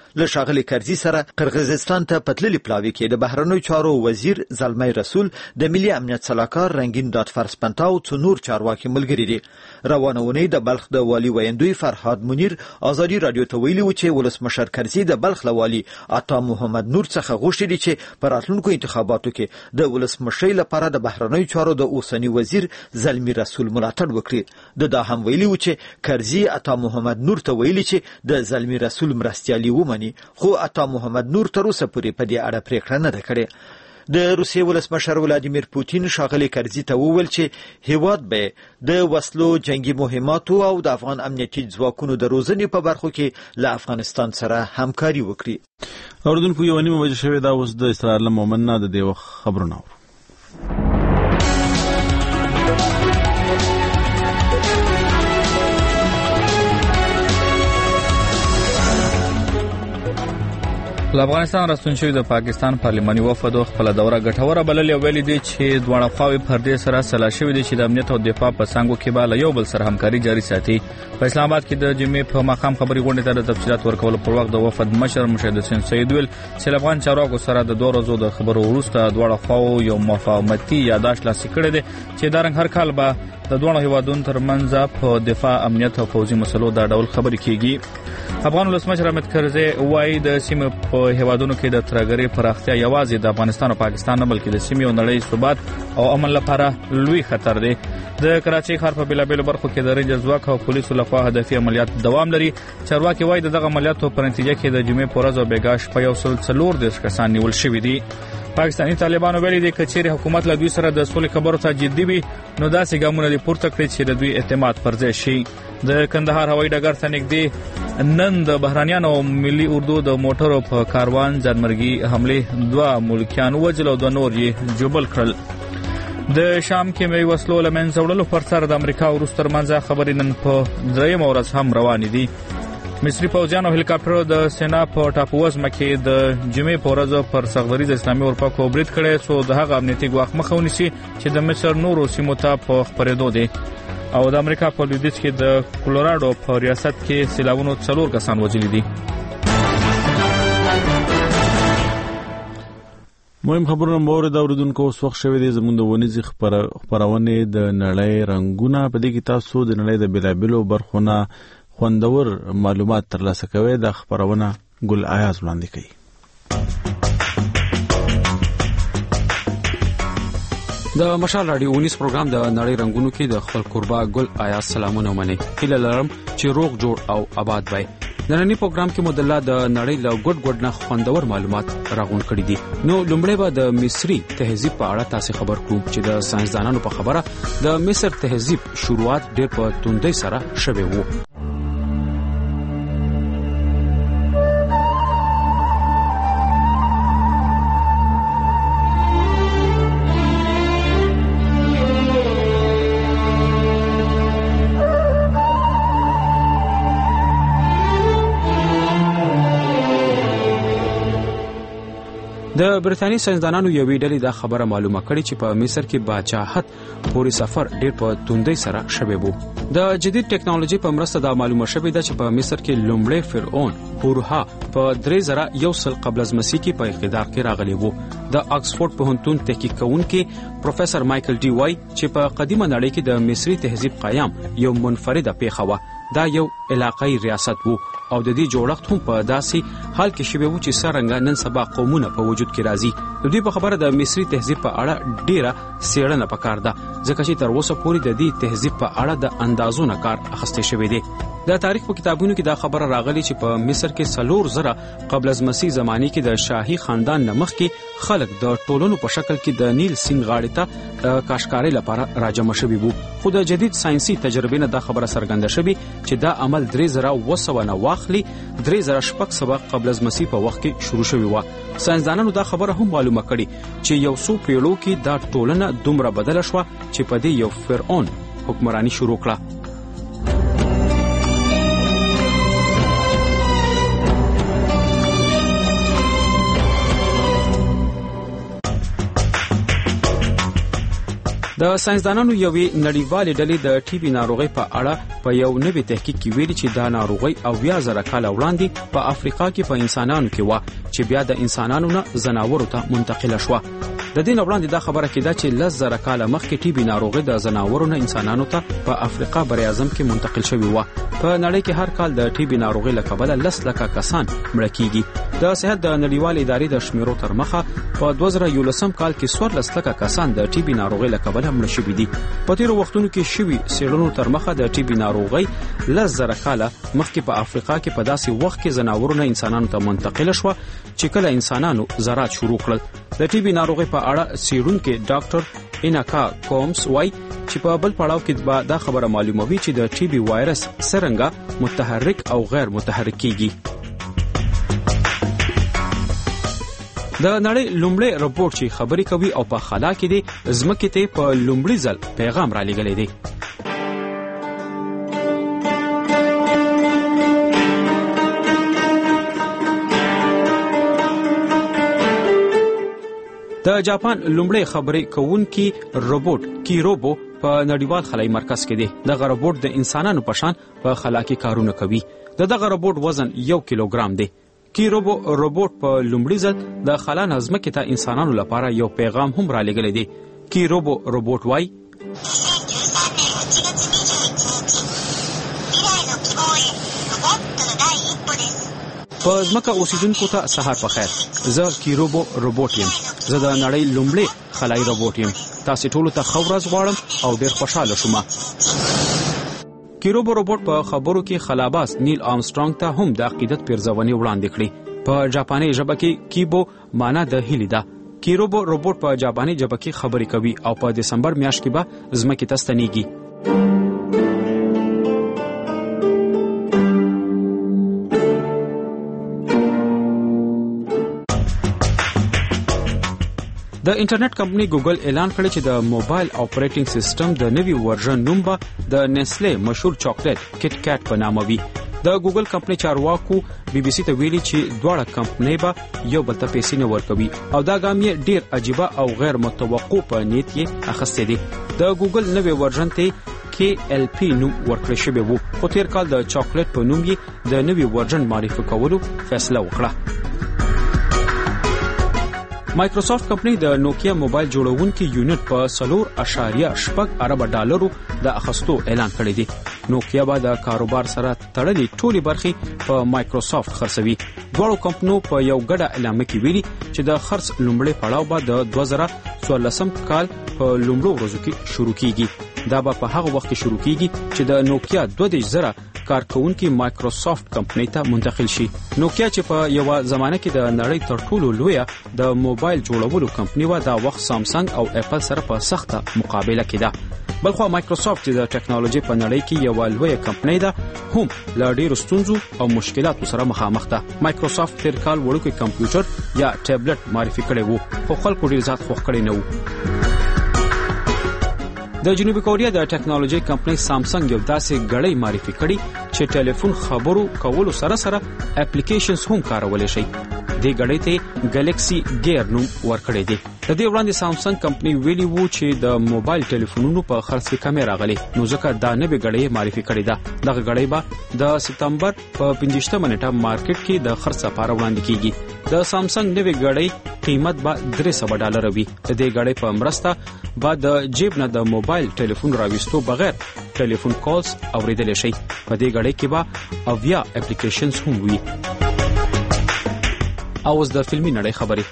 له ښاغلي کرزي سره قرغیزستان ته پتللي پلاوي کې د بهرنیو چارو وزیر زلمی رسول د ملي امنیت سلاکار رنگین ډاټ فرسپنتا او څو نور چارواکي ملګري دي. روانه اونۍ د بلخ د والي ویندوی فرهاد منیر ازادي رادیو ته ویلي و چې ولسمشر کرزي د بلخ له والي عطا محمد نور څخه غوښتي دي چې په راتلونکو انتخاباتو کې د ولسمشرۍ لپاره د بهرنیو چارو د اوسنی وزیر زلمی رسول ملاتړ وکړي. دا هم ویلي و چې کرزي عطا محمد نور ته ویلي چې د زلمی رسول مرستیالي ومني، خو عطا محمد نور تر اوسه پورې په دې اړه پریکړه نه ده کړې. د روسیې ولسمشر ولادیمیر پوتین ښاغلي کرزي ته وویل چې هیواد به د وسلو جنگي مهماتو او د افغان امنیتي ځواکونو د روزنې په برخو کې له افغانستان سره همکاري وکړي. اوردونکو یو نیمه بجې شوې ده، اوس د اسرائیل مومن نه د دې وخت خبرونه اورو. افغانستان راستون شوی د پاکستان پارلماني وفد خپل دوره ګټوره بللې او ویلي دي چې دواړه خواوې پر دې سره سلا شوې دي چې د امنیت او دفاع په څنګهو کې به له یو بل سره همکاري جاري ساتي. په اسلام آباد کې د جمعې په ماښام خبري غونډې ته د تفصیلات ورکولو پر وخت د وفد مشر مشهد حسین سید ویل چې افغان چارواکو سره د 2 ورځو د خبرو وروسته دواړه خواو یو مفاهمتي یادښت لاسلیک کړی دی چې دا رنګ هر کال به د دوه هیوادونو ترمنځ په دفاع، امنیت او فوزي مسلو دا ډول خبرې کیږي. افغان ولسمشر حامد کرزي وایي د سیمې په هیوادونو کې د ترګری پراختیا یوازې د افغانستان او پاکستان نه بلکې د سیمې او نړۍ ثبات او امن لپاره لوی خطر دی. د کراچۍ ښار په بیلابېلو برخو کې د رینجر ځواک او پولیسو لخوا هدفي عملیات دوام لري. چارواکي وایي دغه عملیاتو په نتیجه کې د جمعې په ورځ او بېګا شپه 140 کسان نیول شوي دي. پاکستاني طالبانو ویلي دي چې چیرې حکومت له دوی سره د سولې خبرو ته جدي وي نو داسې ګامونه دې پورته کړي چې د دوی اعتماد پر ځای شي. د کندهار هوایي ډګر ته نږدې نن د بهرانیانو او ملي اردو د موټرو په کاروان ځانمرګي حمله 2 ملکیان وژل او 2 نور یې جوبل کړل. د شام کې مې وسلو له منځه وړلو پر سر د امریکا او روس ترمنځ خبرې نن په 3 ورځ هم روانې دي. مصری پوځیان او هلیکاپټرو د سینا په ټاپووزمه کې د جمعې په ورځ پر سغدریز اسلامي اورپا برید کړی څو د هغه امنیتي ګواښ مخه ونیسي چې د مصر نورو سیمو ته په خپرېدو دی. او د امریکا په لویدیځ کې د کولوراډو په ریاست کې سیلاوونو 4 کسان وژلي دي. مهم خبرونه مور د اوردونکو اوس وخت شوی دی زموږ د ونیزي خبرونه د نړۍ رنگونه په دې کې تاسو د نړۍ د بیلابېلو برخونه خوندور معلومات ترلاسه کوي. د خبرونه ګل آیاز وړاندې کوي. د مشال رادیو 19 پروګرام د نړۍ رنگونو کې د خپل قربا ګل آیاز سلامونه ومني. هیله لرم چې روغ جوړ او آباد وي. نننی پروګرام کې مدله د نړۍ له ګډ نه خوندور معلومات راغون کړي دي. نو لومړی به د مصری تهذیب په اړه تاسو خبر کوم چې د ساينسدانانو په خبره د مصر تهذیب شروعات ډېر په توندۍ سره شوه وو. د برتانی ساينسدانانو یو ویډیو دا خبره معلومه کړې چې په مصر کې بادشاہت پورې سفر ډېر په توندۍ سره شوی وو. د جدید ټکنالوژي په مرسته دا معلومه شوې ده چې په مصر کې لومړی فرعون هورها په 3000 قبل از مسیح کې په اقتدار کې راغلی وو. د آکسفورد پوهنتون تحقیق کوونکي پروفیسور مایکل ډي وای چې په قدیمه نړۍ کې د مصری تهذیب قیام یو منفرده پیښه وه. دا یو علاقائی ریاست وو او د دې جوړښت هم په داسې حال کې شوی وو چې څنګه نن سبا قومونه په وجود کې راځي. د دې په خبره د مصری تهذیب په اړه ډیره څېړنه پکار ده ځکه چې تر اوسه پورې د دې تهذیب په اړه د اندازونو کار اخیستل شوی دی. د تاریخ په کتابونو کې دا خبره راغلی چې په مصر کې 400 قبل از مسیح زمانه کې د شاهي خاندان نمخ کې خلک د ټولنو په شکل کې د نیل سیند غاړې ته کاشکاري لپاره راجمع شوي وو. خو د جدید ساينسي تجربې نه دا خبره څرګنده شوې چې دا عمل 3000 نه واخلي 3000 قبل از مسیح په وخت کې شروع شوی و. ساينسدانانو دا خبره هم معلومه کړي چې یو څو پیړو کې دا ټولنه دومره بدله شوه چې په دې یو فرعون حکمرانی شروع کړه. د ساينسدانانو یوې نړیوالې ډلې د ټي بي ناروغي په اړه په یو نوي تحقیق کې ویلي چې دا ناروغي او 1000 کال وړاندې په افریقا کې په انسانانو کې و چې بیا د انسانانو نه ځناورو ته منتقله شوه. د دې وړاندې دا خبره کېده چې 1000 کال مخکې ټي بي ناروغي د ځناورو نه انسانانو ته په افریقا بر اعظم کې منتقل شوی و. په نړۍ کې هر کال د ټي بي ناروغي له کبله 10 لکه کسان مړه کیږي. د صحت د نړیوالې ادارې د شمیرو تر مخه په 2011 کال کې 14 لکه کسان د ټي بي ناروغي له کبله مړه شوي دي. په تیرو وختونو کې شوي څېړنو تر مخه د ټي بي ناروغي 1000 کال مخکې په افریقا کې په داسې وخت کې ځناورو نه انسانانو ته منتقل شوه چې کله انسانانو زراعت شروع کړل. د ټي بي ناروغي په اړه څېړونکي ډاکټر ایناکا کومس وايي چې په بل پړاو کې به دا خبره معلوموي چې د ټي بي وایرس څنګه متحرک او غیر متحرک کیږي. د نړۍ لومړی روبوټ چې خبرې کوي او په خلا کې دی ځمکې ته په لومړي ځل پیغام را لېږلی دی. د جاپان لومړی خبرې کوونکی روبوټ کیروبو په نړیوال خلای مرکز کې دی. دغه روبوټ د انسانانو په شان په خلا کې کارونه کوي. دغه روبوټ وزن 1 کیلوګرام دی. کیروبو روبوټ په لومړي ځل د خلا نظمکې ته انسانانو لپاره یو پیغام هم را لېږلی دی. کیروبو روبوټ وایي په ځمکه اوسیدونکو ته سهار په خیر. زه کیروبو روبوټ یم. زه د نړۍ لومړی خلای روبوټ یم. تاسو ټولو ته ښه ورځ غواړم او ډېر خوشاله شوم. کیروبو روبوټ په خبرو کې خلاباز نیل آرمسترانګ ته هم د عقیدت پیرزونې وړاندې کړې. په جاپاني ژبه کې کیبو معنا د هیلې ده. کیروبو روبوټ په جاپاني ژبه کې خبرې کوي او په دسمبر میاشت کې به ځمکې ته ستنېږي. د انټرنیټ کمپنی ګوګل اعلان کړی چې د موبایل اپریټینګ سیستم د نوي ورژن نوم به د نسلې مشهور چاکلیټ کټ کټ په نامه وي. د ګوګل کمپنی چارواکو بي بي سي ته ویلي چې دواړه کمپنۍ به یو بل ته پیسې نه ورکوي او دا ګام یې ډیر عجیبه او غیر متوقع په نیت یې اخیستی دی. د ګوګل نوي ورژن ته KLP نوم ورکړی شوی وو خو تیر کال د چاکلیټ په نوم یې د نوي ورژن معرفي کولو فیصله وکړه. مایکروسافت کمپنی د نوکیا موبایل جوړونکي یونټ په 4.8 ارب ډالرو د اخستو اعلان کړی دی. نوکیا به د کاروبار سره تړلې ټولې برخې په مایکروسافت خرڅوي. دواړو کمپنیو په یو ګډه اعلامیه کې ویلي چې د خرڅ لومړی پړاو به د 2014 کال په لومړو ورځو کې شروع کیږي. دا به په هغه وخت کې شروع کیږي چې د نوکیا 2000 کارکونکي مایکروسافت کمپنی ته منتقل شي. نوکیا چې په یو زمانه کې د نړۍ تر ټولو لویه د موبایل جوړولو کمپنی و دا وخت سامسنګ او اپل سره په سخته مقابله کې ده. بلخو مایکروسافت چې د ټکنالوژي په نړۍ کې یو لویه کمپنی ده هم له ډیرو ستونزو او مشکلاتو سره مخامخ ده. مایکروسافت تیر کال وړوکی کمپیوټر یا ټابلیټ معرفي کړی وو خو خلکو ډیر زیات خوښ کړی نه وو. د جنوبي کوریا د ټکنالوژي کمپنی سامسنګ یو داسې غړی معرفي کړی چې ټلیفون خبرو کولو سره سره اپلیکیشنز هم کارولای شي. د غړی ته ګلیکسي گیر نوم ورکړی دی. د دې وړاندې سامسنګ کمپنی ویلي وو چې د موبایل ټلیفونونو په خرڅ کې کمی راغلی نو ځکه دا نوې غړی معرفي کړی ده. دغه غړی به د سپتمبر په 15 نیټه مارکیټ کې د خرڅ لپاره وړاندې کیږي. د سامسنګ نوې غړی قیمت به $300 وي. د دې غړی په مرسته به د جیب نه د موبایل ټلیفون راوستو بغیر ټلیفون کالز اوریدل شي. په دې غړی کې به اویا اپلیکیشنز هم وي. اوس د فلمي نړۍ خبرې.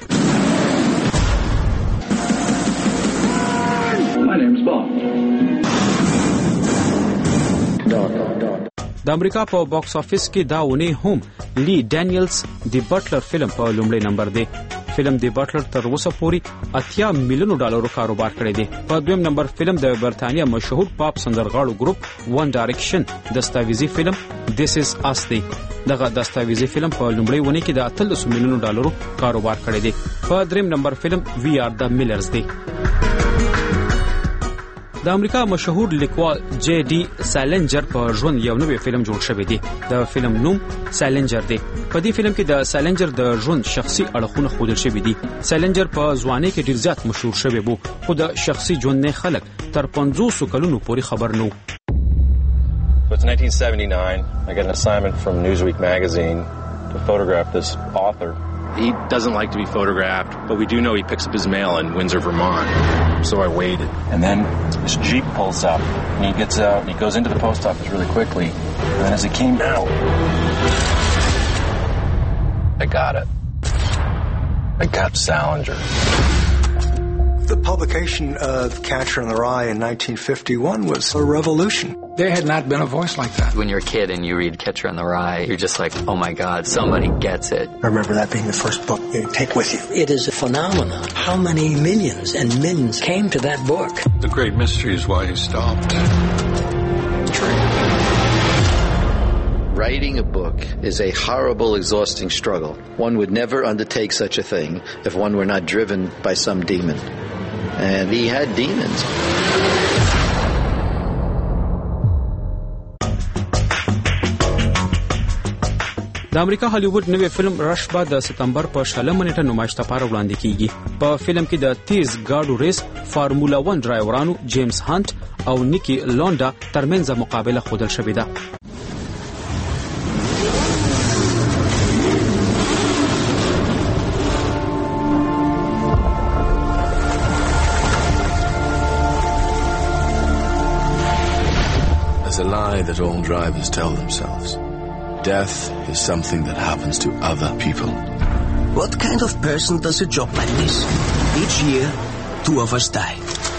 د امریکا په باکس افیس کې دا ونه هم لی ډانیلز دی بټلر فلم په لومړی نمبر دی. فلم دی بټلر تر اوسه پورې $80 میلیون کاروبار کړی دی. په دویم نمبر فلم د برتانیا مشهور پاپ سندرغاړو ګروپ ون ډایرکشن دستاویزي فلم دیس از اس دی. دغه دستاویزي فلم په لومړی ونه کې د $13 میلیون کاروبار کړی دی. په دریم نمبر فلم وی آر د میلرز دی. د امریکا مشهور لیکوال جی ډي سالنجر په ژوند یو نوې فلم جوړ شوی دی. د فلم نوم سالنجر دی. په دې فلم کې د سالنجر د ژوند شخصي اړخونه ښودل شوي دي. سالنجر په ځوانۍ کې ډیر زیات مشهور شوی وو، خو د شخصي ژوند نه خلک تر 500 کلونو پورې خبر نه وو. It's 1979. I got an assignment from Newsweek magazine to photograph this author. He doesn't like to be photographed, but we do know he picks up his mail in Windsor, Vermont. So I waited. And then this Jeep pulls up, and he gets out, and he goes into the post office really quickly. And then as he came out, I got it. I got Salinger. The publication of Catcher in the Rye in 1951 was a revolution. There had not been a voice like that. When you're a kid and you read Catcher in the Rye, you're just like, oh my God, somebody gets it. I remember that being the first book you take with you. It is a phenomenon. How many millions and millions came to that book? The great mystery is why he stopped. Writing a book is a horrible, exhausting struggle. One would never undertake such a thing if one were not driven by some demon. And he had demons. د امریکا هالیوډ نوې فلم رش به د سپتمبر په 16 نیټه نمایش لپاره وړاندې کیږي. په فلم کې د تیز گاډو ریس فارمولا 1 ډرایورانو جیمز هانت او نیکی لوندا ترمنځ مقابله ښودل شوې ده. There's a lie that all drivers tell themselves. Death is something that happens to other people. What kind of person does a job like this? Each year, 2 of us die.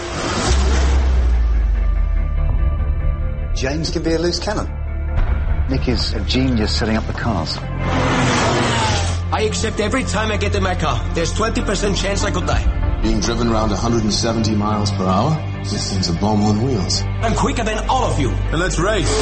James can be a loose cannon. Nick is a genius setting up the cars. I accept every time I get in my car. There's 20% chance I could die. Being driven around 170 miles per hour? This thing's a bomb on wheels. I'm quicker than all of you. And let's race.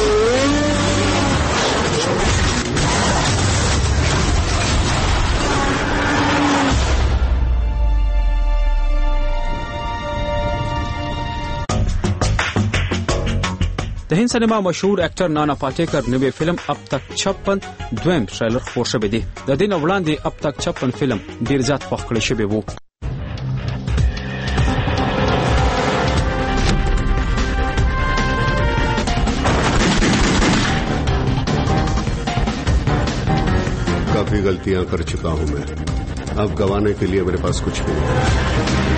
د هند سینما مشهور اکټر نانا پاټیکر نوې فلم اب تک 56 دویم ټریلر خپور شوی دی. د دې نه وړاندې اب تک 56 فلم ډیر زیات خوښ کړی شوی وو. काफी गलतियां कर चुका हूं मैं. अब गंवाने के लिए मेरे पास कुछ भी नहीं.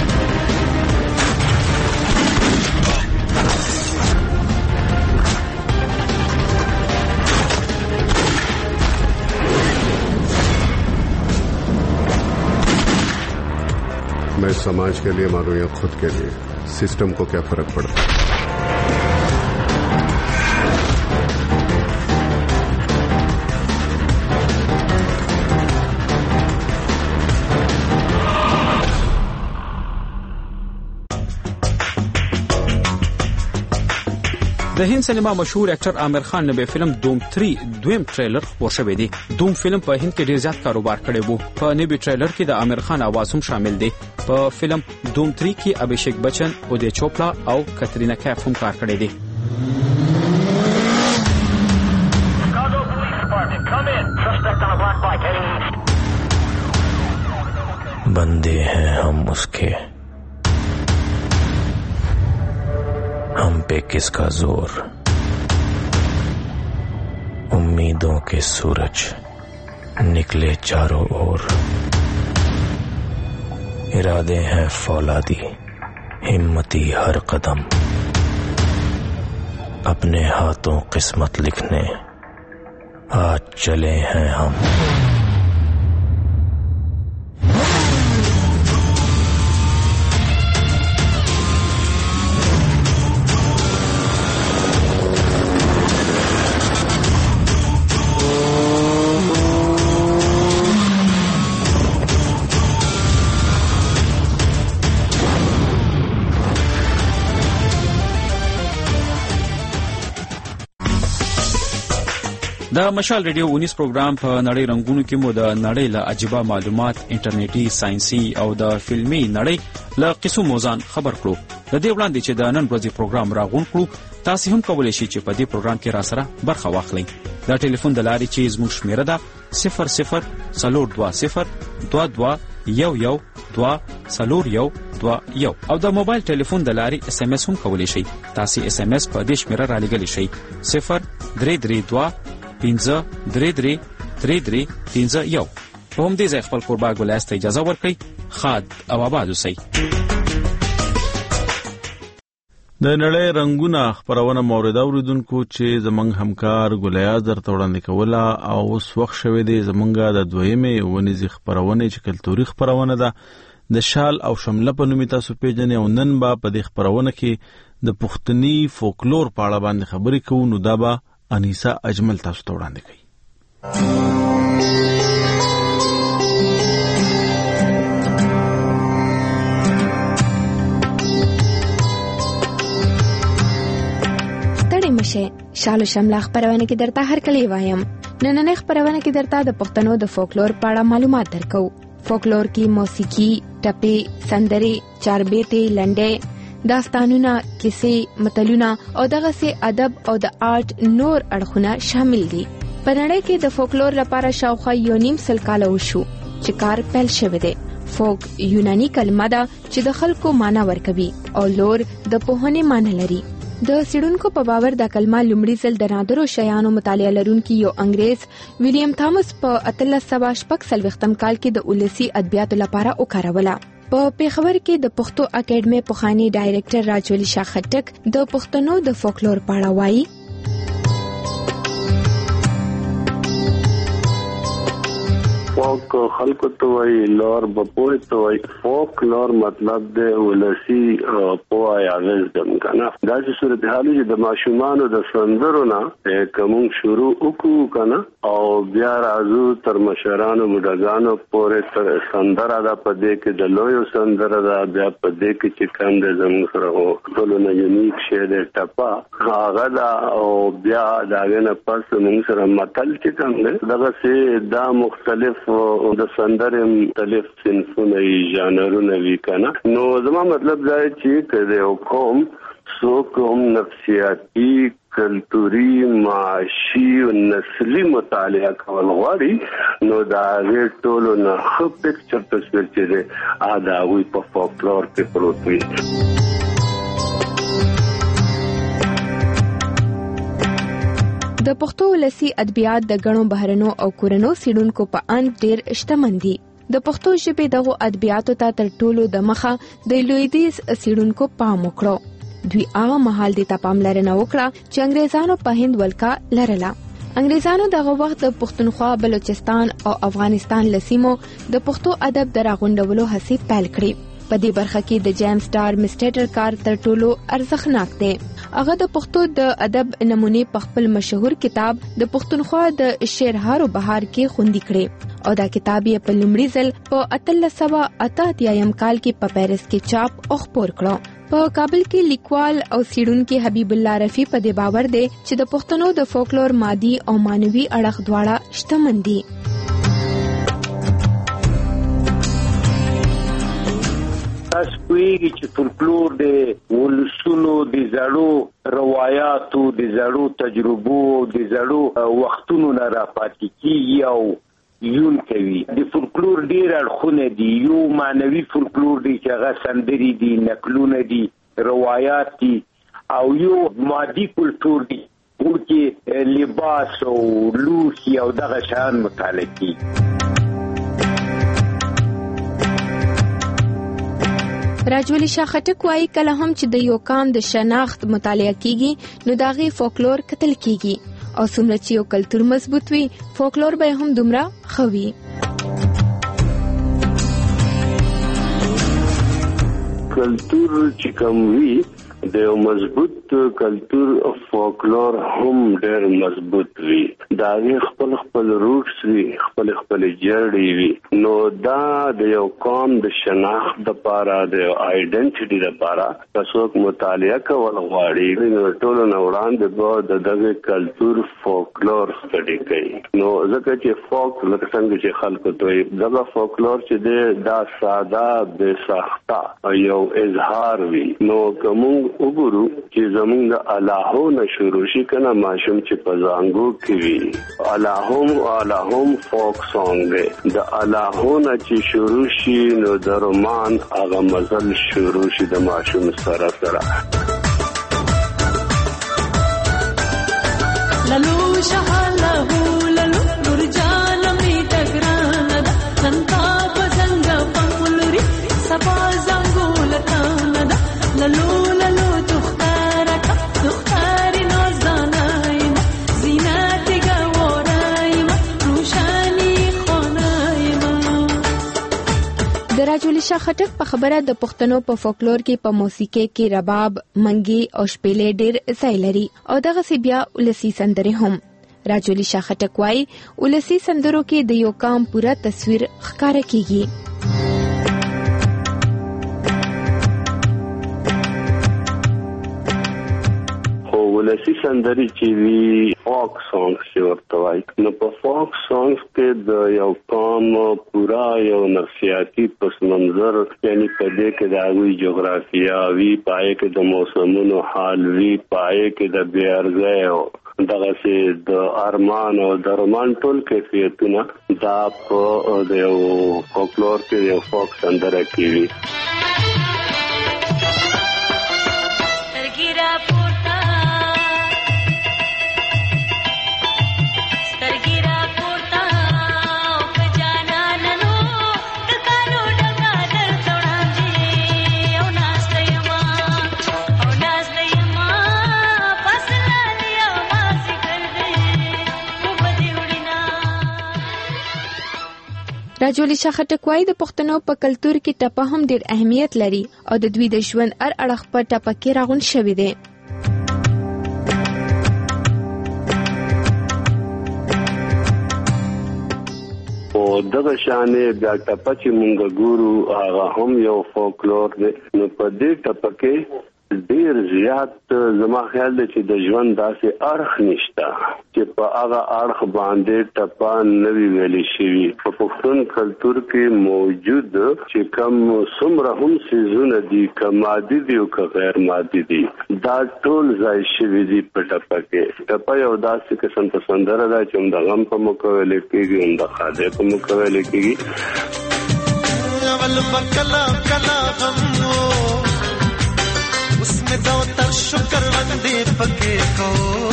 मैं समाज के लिए मारूं या खुद के लिए, सिस्टम को क्या फर्क पड़ता है. د هند سینما مشهور اکټر عامر خان نوې فلم دوم 3 دویم ټریلر خپور شوی دی. دوم فلم په هند کې ډیر زیات کاروبار کړی وو. په نوې ټریلر کې د عامر خان आवाज هم شامل دی. په فلم دوم 3 کې ابھیشیک بچن، اودے چوپڑا او کترینا کیف هم کار کړی دی. बंदे हैं हम उसके, हम पे किसका जोर. उम्मीदों के सूरज निकले चारों ओर. इरादे हैं फौलादी, हिम्मती हर कदम. अपने हाथों किस्मत लिखने आज चले हैं हम. د مشال ریډیو 19 پروګرام په نړۍ رنگونو کې مو د نړۍ له عجيبه معلومات انټرنیټي ساينسي او د فلمي نړۍ له قصو موزان خبر کړو. د دې وړاندې چې د نن ورځې پروګرام راغون کړو تاسو هم کولی شئ چې په دې پروګرام کې را سره برخه واخلئ. د ټلیفون د لارې چې زموږ شمیره ده 0042221122 او د موبایل ټلیفون د لارې اس ام اس هم کولی شئ. تاسو اس ام اس په دې شمیره را لګلی شئ 0332 1533 3331. په همدې ځای خپل کورباګ ولایت ته اجازه ورکړئ. خاد او آباد اوسئ. د نړۍ رنگونه خبرونه مورد اوریدونکو چې زمنګ همکار ګلیاز درته وړاندې کوله او اوس وخت شوه دی زمنګا د دویمه ونیزي خبرونه چې کلتوري خبرونه ده د شال او شمله په نوم تاسو پیژنې او نن با په دې خبرونه کې د پښتني فولکلور په اړه باندې خبرې کوو. نو دا به انیسا اجمل تاسو ته وړاندې کوي. شالو شمله خبرونه کې درته هر کلی وایم. نننې خبرونه کې درته د پښتنو د فولکلور په اړه معلومات درکو. فولکلور کې موسیقي، ټپې، سندرې، چاربیتې، لنډې، داستانونه، کیسې، متلونه او دغه سي ادب او د آرټ نور اړخونه شامل دي. په نړۍ کې د فولکلور لپاره شاوخوا 1.5 کال وشو چې کار پیل شوی دی. فوک یونانی کلمه ده چې د خلکو معنی ورکوي او لور د پوهنې معنی لري. د سیډونکو په باور د کلمه لومړی ځل د نادرو شیانو مطالعه لرونکي یو انګریز ویلیام تامس په 1846 کال کې د ولسی ادبیاتو لپاره وکاروله. په پیښور کې د پښتو اکیډمي پخوانی ډایریکټر راجولی شاه خټک د پښتنو د فولکلور په اړه وایي. فوک خلق تو وای لور بپوی تو وای فوک لور مطلب د ولسی په یاغز دم کنه دا چې صورتحال چې د ماشومان د سندرو نه کوم شروع وکړو کنه او بیا راځو تر مشرانو مدغانو پورې تر سندره دا پدې کې د لویو سندره دا بیا پدې کې چې کوم د زموږ سره ټولنه یونیک شه د ټپا هغه دا او بیا دا نه پس موږ سره متل چې کوم دغه سي دا مختلف د سندرې مختلف صنفونه ژانرونه وی کنه. نو زما مطلب دا چې کله قوم سو کوم نفسیاتی کلتوري معاشي او نسلي مطالعه کول غواړي نو دا غیر ټولو نه خو پکچر تصویر چې دا وی په فولکلور کې پروت وي. د پښتو ولسی ادبیات د غنو بهرنو او کورنو سیډونکو په ان ډیر شتمن دي. د پښتو ژبې دغه ادبیاتو ته تر ټولو د مخه د لویدیز سیډونکو پام وکړو. دوی هغه مهال د پاملرنه وکړه چې انګریزانو په هند ولکا لرله. انګریزانو دغه وخت د پښتونخوا، بلوچستان او افغانستان لسیمو د پښتو ادب دراغونډولو هڅې پیل کړې. په دې برخه کې د جیمز ډار مسټیټر کار تر ټولو ارزښتناک دی. هغه د پښتو د ادب نمونه په خپل مشهور کتاب د پښتونخوا د شعرهارو بهار کې خوندي کړي او دا کتاب یې په لومړي ځل په 1888 کال کې په پیرس کې چاپ او خپور کړو. په کابل کې لیکوال او سیډونکو حبیب الله رفیع په دې باور دی چې د پښتنو د فولکلور مادي او مانوي اړخ دواړه شتمن دي. تاسو کویږي چې فولکلور د ولسونو د زړو روایتو د زړو تجربو د زړو وختونو نه راپاتې کیږي او یون کوي. د فولکلور ډیر اړخونه دي. یو مانوي فولکلور دی چې هغه سندري دي، نقلونه دي، روایت دي او یو مادي کلتور دی چې لباس او لوښي او دغه شان مطالعه کوي. راجولی شاه خټک وايي کله هم چې د یو قام د شناخت مطالعه کیږي نو داغي فولکلور کتل کیږي او څومره چې یو کلتور مضبوط وي فولکلور به هم دومره خوي. کلتور چې کوم وي د یو مضبوط کلچر فولکلور هم ډېر مضبوط وي. دا خپل خپل روټس وي، خپل خپل جړې وي. نو دا د یو قوم د شناخت لپاره، د آیډنټیټي لپاره څوک مطالعه کول غواړي نو ټول نه وړاندې به دغه کلچر فولکلور سټډي کوي. نو ځکه چې فولک لکه څنګه چې خلکو ته دغه فولکلور چې دا ساده د سخته یو اظهار وي. نو کوم وګورو چې زمونږ د الہو شروع شي کنه ماشوم چې په زانګو کې وي الہوم فولک سانګ دی. د الہو نه چې شروع شي نو د رومان هغه مزل شروع شي د ماشوم سره لالو شهله لالو ورجال می تګران ننتا پزنګ پمولري سپا زنګول تان لالو لالو تختار تختاري نازدانایم زینت ګورایم روشاني خونایم. د راجولی شاه خټک په خبره د پښتنو په فولکلور کې په موسیقي کې رباب، منګي او شپېلې ډېر ځای لري او دغه سی بیا ولسی سندرې هم. راجولی شاه خټک وايي ولسی سندرو کې د یو قام پورا تصویر ښکاره کیږي. ولسی سندري چې وی فوک سانګز چې ورته وایي. نو په فوک سانګز کې د یو قوم پورا یو نفسیاتي پس منظر یعنی په دې کې د هغوی جغرافیا وی، پای کې د موسمونو حال وی، پای کې د بیارځای او دغه سي د ارمان او د رومان ټول کیفیتونه دا په د یو فولکلور کې یو فوک سندره کې وی. راجولی شاه خټک وايي د پښتنو په کلتور کې ټپه هم ډېر اهمیت لري او د دوی د ژوند هر اړخ په ټپه کې راغون شوی دی. او دغه شانې بیا ټپه چې مونږ ګورو هغه هم یو فولکلور دی. نو په دې ټپه کې ډیر زیات زما خیال دی چې د ژوند داسې اړخ نشته چې په هغه اړخ باندې ټپه نوی ویلې شوي. په پښتون کلتور کې موجود چې کوم څومره هم څیزونه دي، که مادي دي او که غیر مادي دي، دا ټول ځای شوي دي په ټپه کې. ټپه یو داسې قسم ته سندره ده چې هم د غم په موقع ویلې کېږي، هم د ښادۍ په موقع ویلې کېږي. उसमें दो तर शुक्र बंदे पके को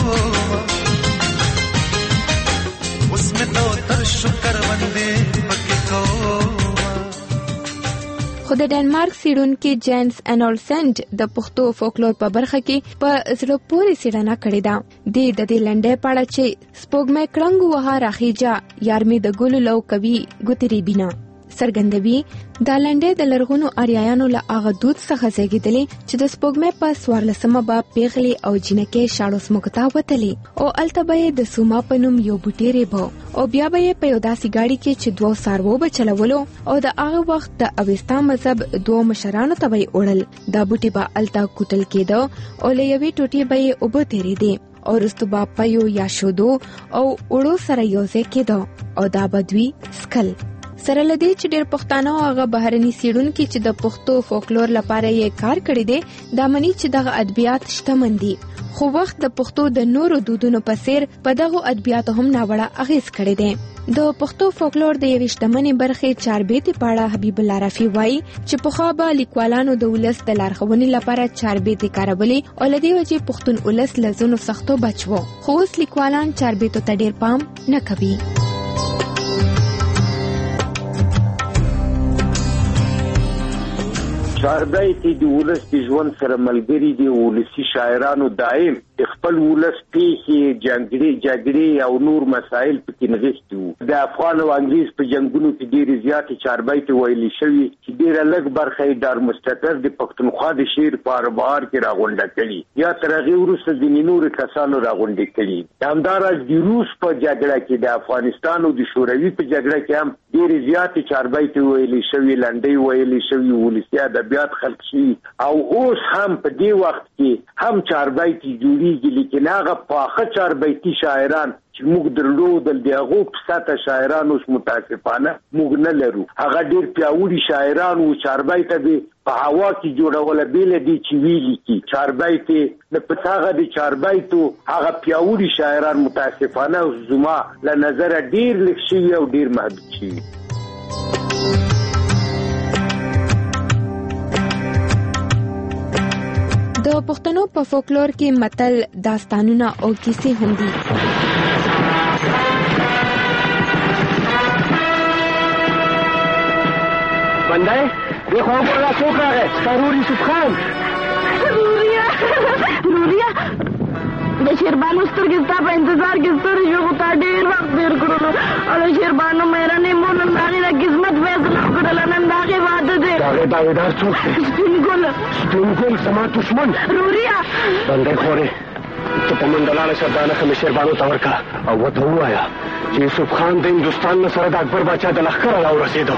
उसमें दो तर शुक्र बंदे पके को. خو د ډنمارک سیډونکي جینس انولسند د پښتو فولکلور په برخه کې په زړه پورې څېړنه کړې ده. د دې لنډۍ په اړه چې سپوږمۍ کړنګ وها راخیجا یارمې د ګلو لو کوي ګوتری بینا څرګندوي. دا لنډۍ د لرغونو آریایانو له هغه دود څخه زیږېدلې چې د سپوږمۍ په 14مه به پیغلې او جنکۍ شاړو ځمکو ته وتلې او هلته به یې د سوما په نوم یو بوټی ریبه او بیا به یې په یو داسې ګاډي کې چې 2 څاروو به چلولو او د هغه وخت د اوستا مذهب 2 مشرانو ته به یې وړل. دا بوټي به هلته کوټل کېده او له یوې ټوټې به یې اوبه تېرېدې او وروسته به پیو یا شودو او اوړو سره یوځای کېده او دا به دوی څکل. سره لدی چې ډېر پښتانه هغه بهرني سیډونکي چې د پښتو فولکلور لپاره یې کار کړی دی دا مني چې دغه ادبیات شتمن دي. خو وخت د پښتو د نورو دودونو په څیر په دغه ادبیاتو هم ناوړه اغیز کړی دی. د پښتو فولکلور د یوې شتمنې برخې چاربیتې په اړه حبیب الله رفیع وایي چې پخوا به لیکوالانو د ولس د لارښوونې لپاره چاربیتې کارولې او له دې وجې پښتون ولس له ځینو سختو بچ و. خو اوس لیکوالان چاربیتو ته ډېر پام نه کوي. چاربیتې د ولس د ژوند سره ملګري دي. ولسي شاعرانو دائم خپل ولس پیښې جګړې او نور مسایل پکې نغښتي وو. د افغان او انګریز په جنگونو کې ډېرې زیاتې چاربیتې ویلې شوي چې ډېره لږ برخه یې ډار مستقر د پښتونخوا د شعر په بهار کې راغونډه کړي یا تر هغې وروسته ځینې نورو کسانو راغونډې کړي. همداراز د روس په جګړه کې د افغانستان او د شوروي په جګړه کې هم ډېرې زیاتې چاربیتې ویلې شوي، لنډۍ ویلې شوي، ولسي ادبیات خلق شوي او اوس هم په دې وخت کې هم چاربیتې جوړېږي، لیکن هغه پاخه چاربیتي شاعران چې موږ درلودل د هغو په سطحه شاعران اوس متاسفانه موږ نه لرو. هغه ډېر پیاوړي شاعران وو، چاربیته به په هوا کې جوړوله بېله دې چې ویلي کي چاربیتې د په هغه د چاربیتو هغه پیاوړي شاعران متاسفانه زما له نظره ډېر لږ شوي او ډېر محدود شوي. د پښتنو په فولکلور کې متل، داستانونه او کیسې هم دي. بندای دیکھو اوپر لا څوک راغی؟ ضرور یوسف خان. روریا د شیربانو سترګې ستا په انتظار کې ستړي شو، خو تا ډېر وخت تېر کړلو. او د شیربانو مېرمنې مور نن د هغې د قسمت فیصله وکړله، نن د هغې واده دی. د هغې دعویدار څوک دی؟ سپین ګل. سپین ګل زما دښمن. روریا بندی خورې ته په منډه لاړه شه، دا نښه مې شیربانو ته ورکړه او ورته ووایه چې یوسف خان د هندوستان نه سره د اکبر باچا د لښکره راورسېدو.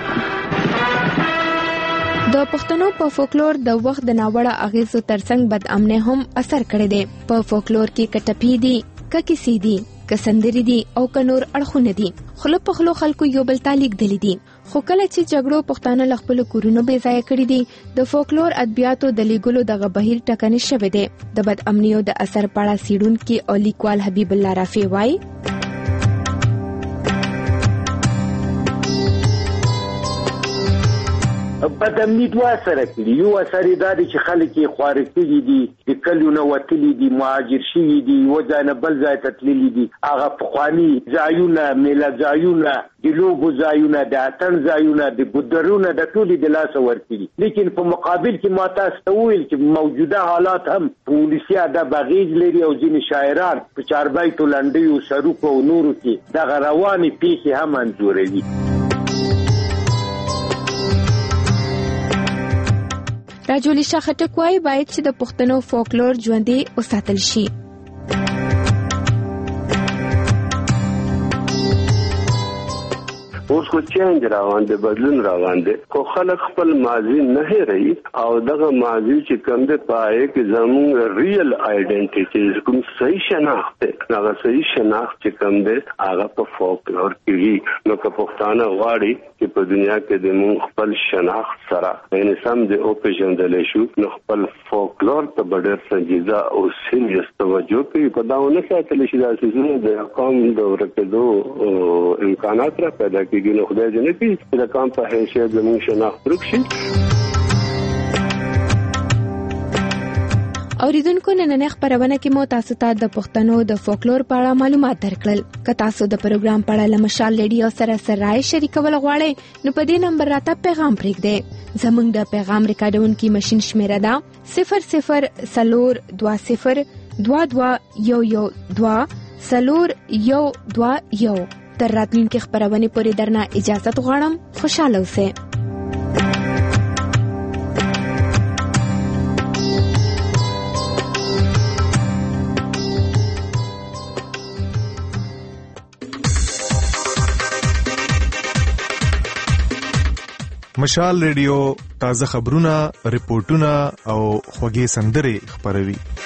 د پښتنو په فولکلور د وخت د ناوړه اغیزو ترڅنګ بد امنۍ هم اثر کړی دی. په فولکلور کې کټپی دي، کیسې دي، کسندري دي او کنور اړخونه دي. خله په خلو خلکو یو بل ته لیکدلي دي. خو کله چې جګړو پښتانه له خپلو کورونو بې ځایه کړي دي، د فولکلور ادبیاتو د لیږلو دغه بهیر ټکنی شوی دی. د بد امنیو د اثر په اړه څېړونکي او لیکوال حبیب الله رافع وایي بد امني دوه اثره کړي. یو اثر یې دا دی چې خلک یې خواره کړي دي، د کلیو نه وتلي دي، مهاجر شوي دي، یوه ځای نه بل ځای ته تللي دي. هغه پخواني ځایونه، میله ځایونه، د لوبو ځایونه، د اتڼ ځایونه، د بودرونه د ټولې د لاسه ورکړي. لیکن په مقابل کې ما تاسو ته وویل چې موجوده حالات هم په ولسي ادب اغېز لري او ځینې شاعران په چاربیتو، لنډیو، سروکو او نورو کې دغه روانې پیښې هم انځوروي. راجولی شاه خټک وايي باید چې د پښتنو فولکلور ژوندی وساتل شي. اوس خو چینج روان دی، بدلون روان دی، خو خلک خپل ماضي نه هېروي او دغه ماضي چې کوم دی په هغې کې زموږ ریل آیډنټیټي کوم صحیح شناخت دی، هغه صحیح شناخت چې کوم دی هغه په فولکلور کې وي. نو که پښتانه غواړي چې په دنیا کې د موږ خپل شناخت سره یعنې سم د وپېژندلی شو، نو خپل فولکلور ته به ډېر سنجیده او سیریس توجه کوي. په دا ونه ساتلی شي دا څیزونه د قوم د ورکېدو امکانات را پیدا کېږي. نو خدای دې نه کړي چې د قوم په حیثیت زموږ شناخت ورک شي. اوریدونکو نننۍ خبرونه کې مو تاسو ته د پښتنو د فولکلور په اړه معلومات درکړل. که تاسو د پروګرام په اړه له مشال ریډیو سره رائے شریکول غواړئ نو په دې نمبر راته پیغام پرېږدئ. زموږ د پیغام ریکارډونکي ماشين شمیره ده 0020221122 تر راتلونکي خبرونه پورې درنه اجازه غواړم. خوشاله اوسئ. مشال ریډیو تازه خبرونه، ریپورتونه او خوږې سندرې خبروي.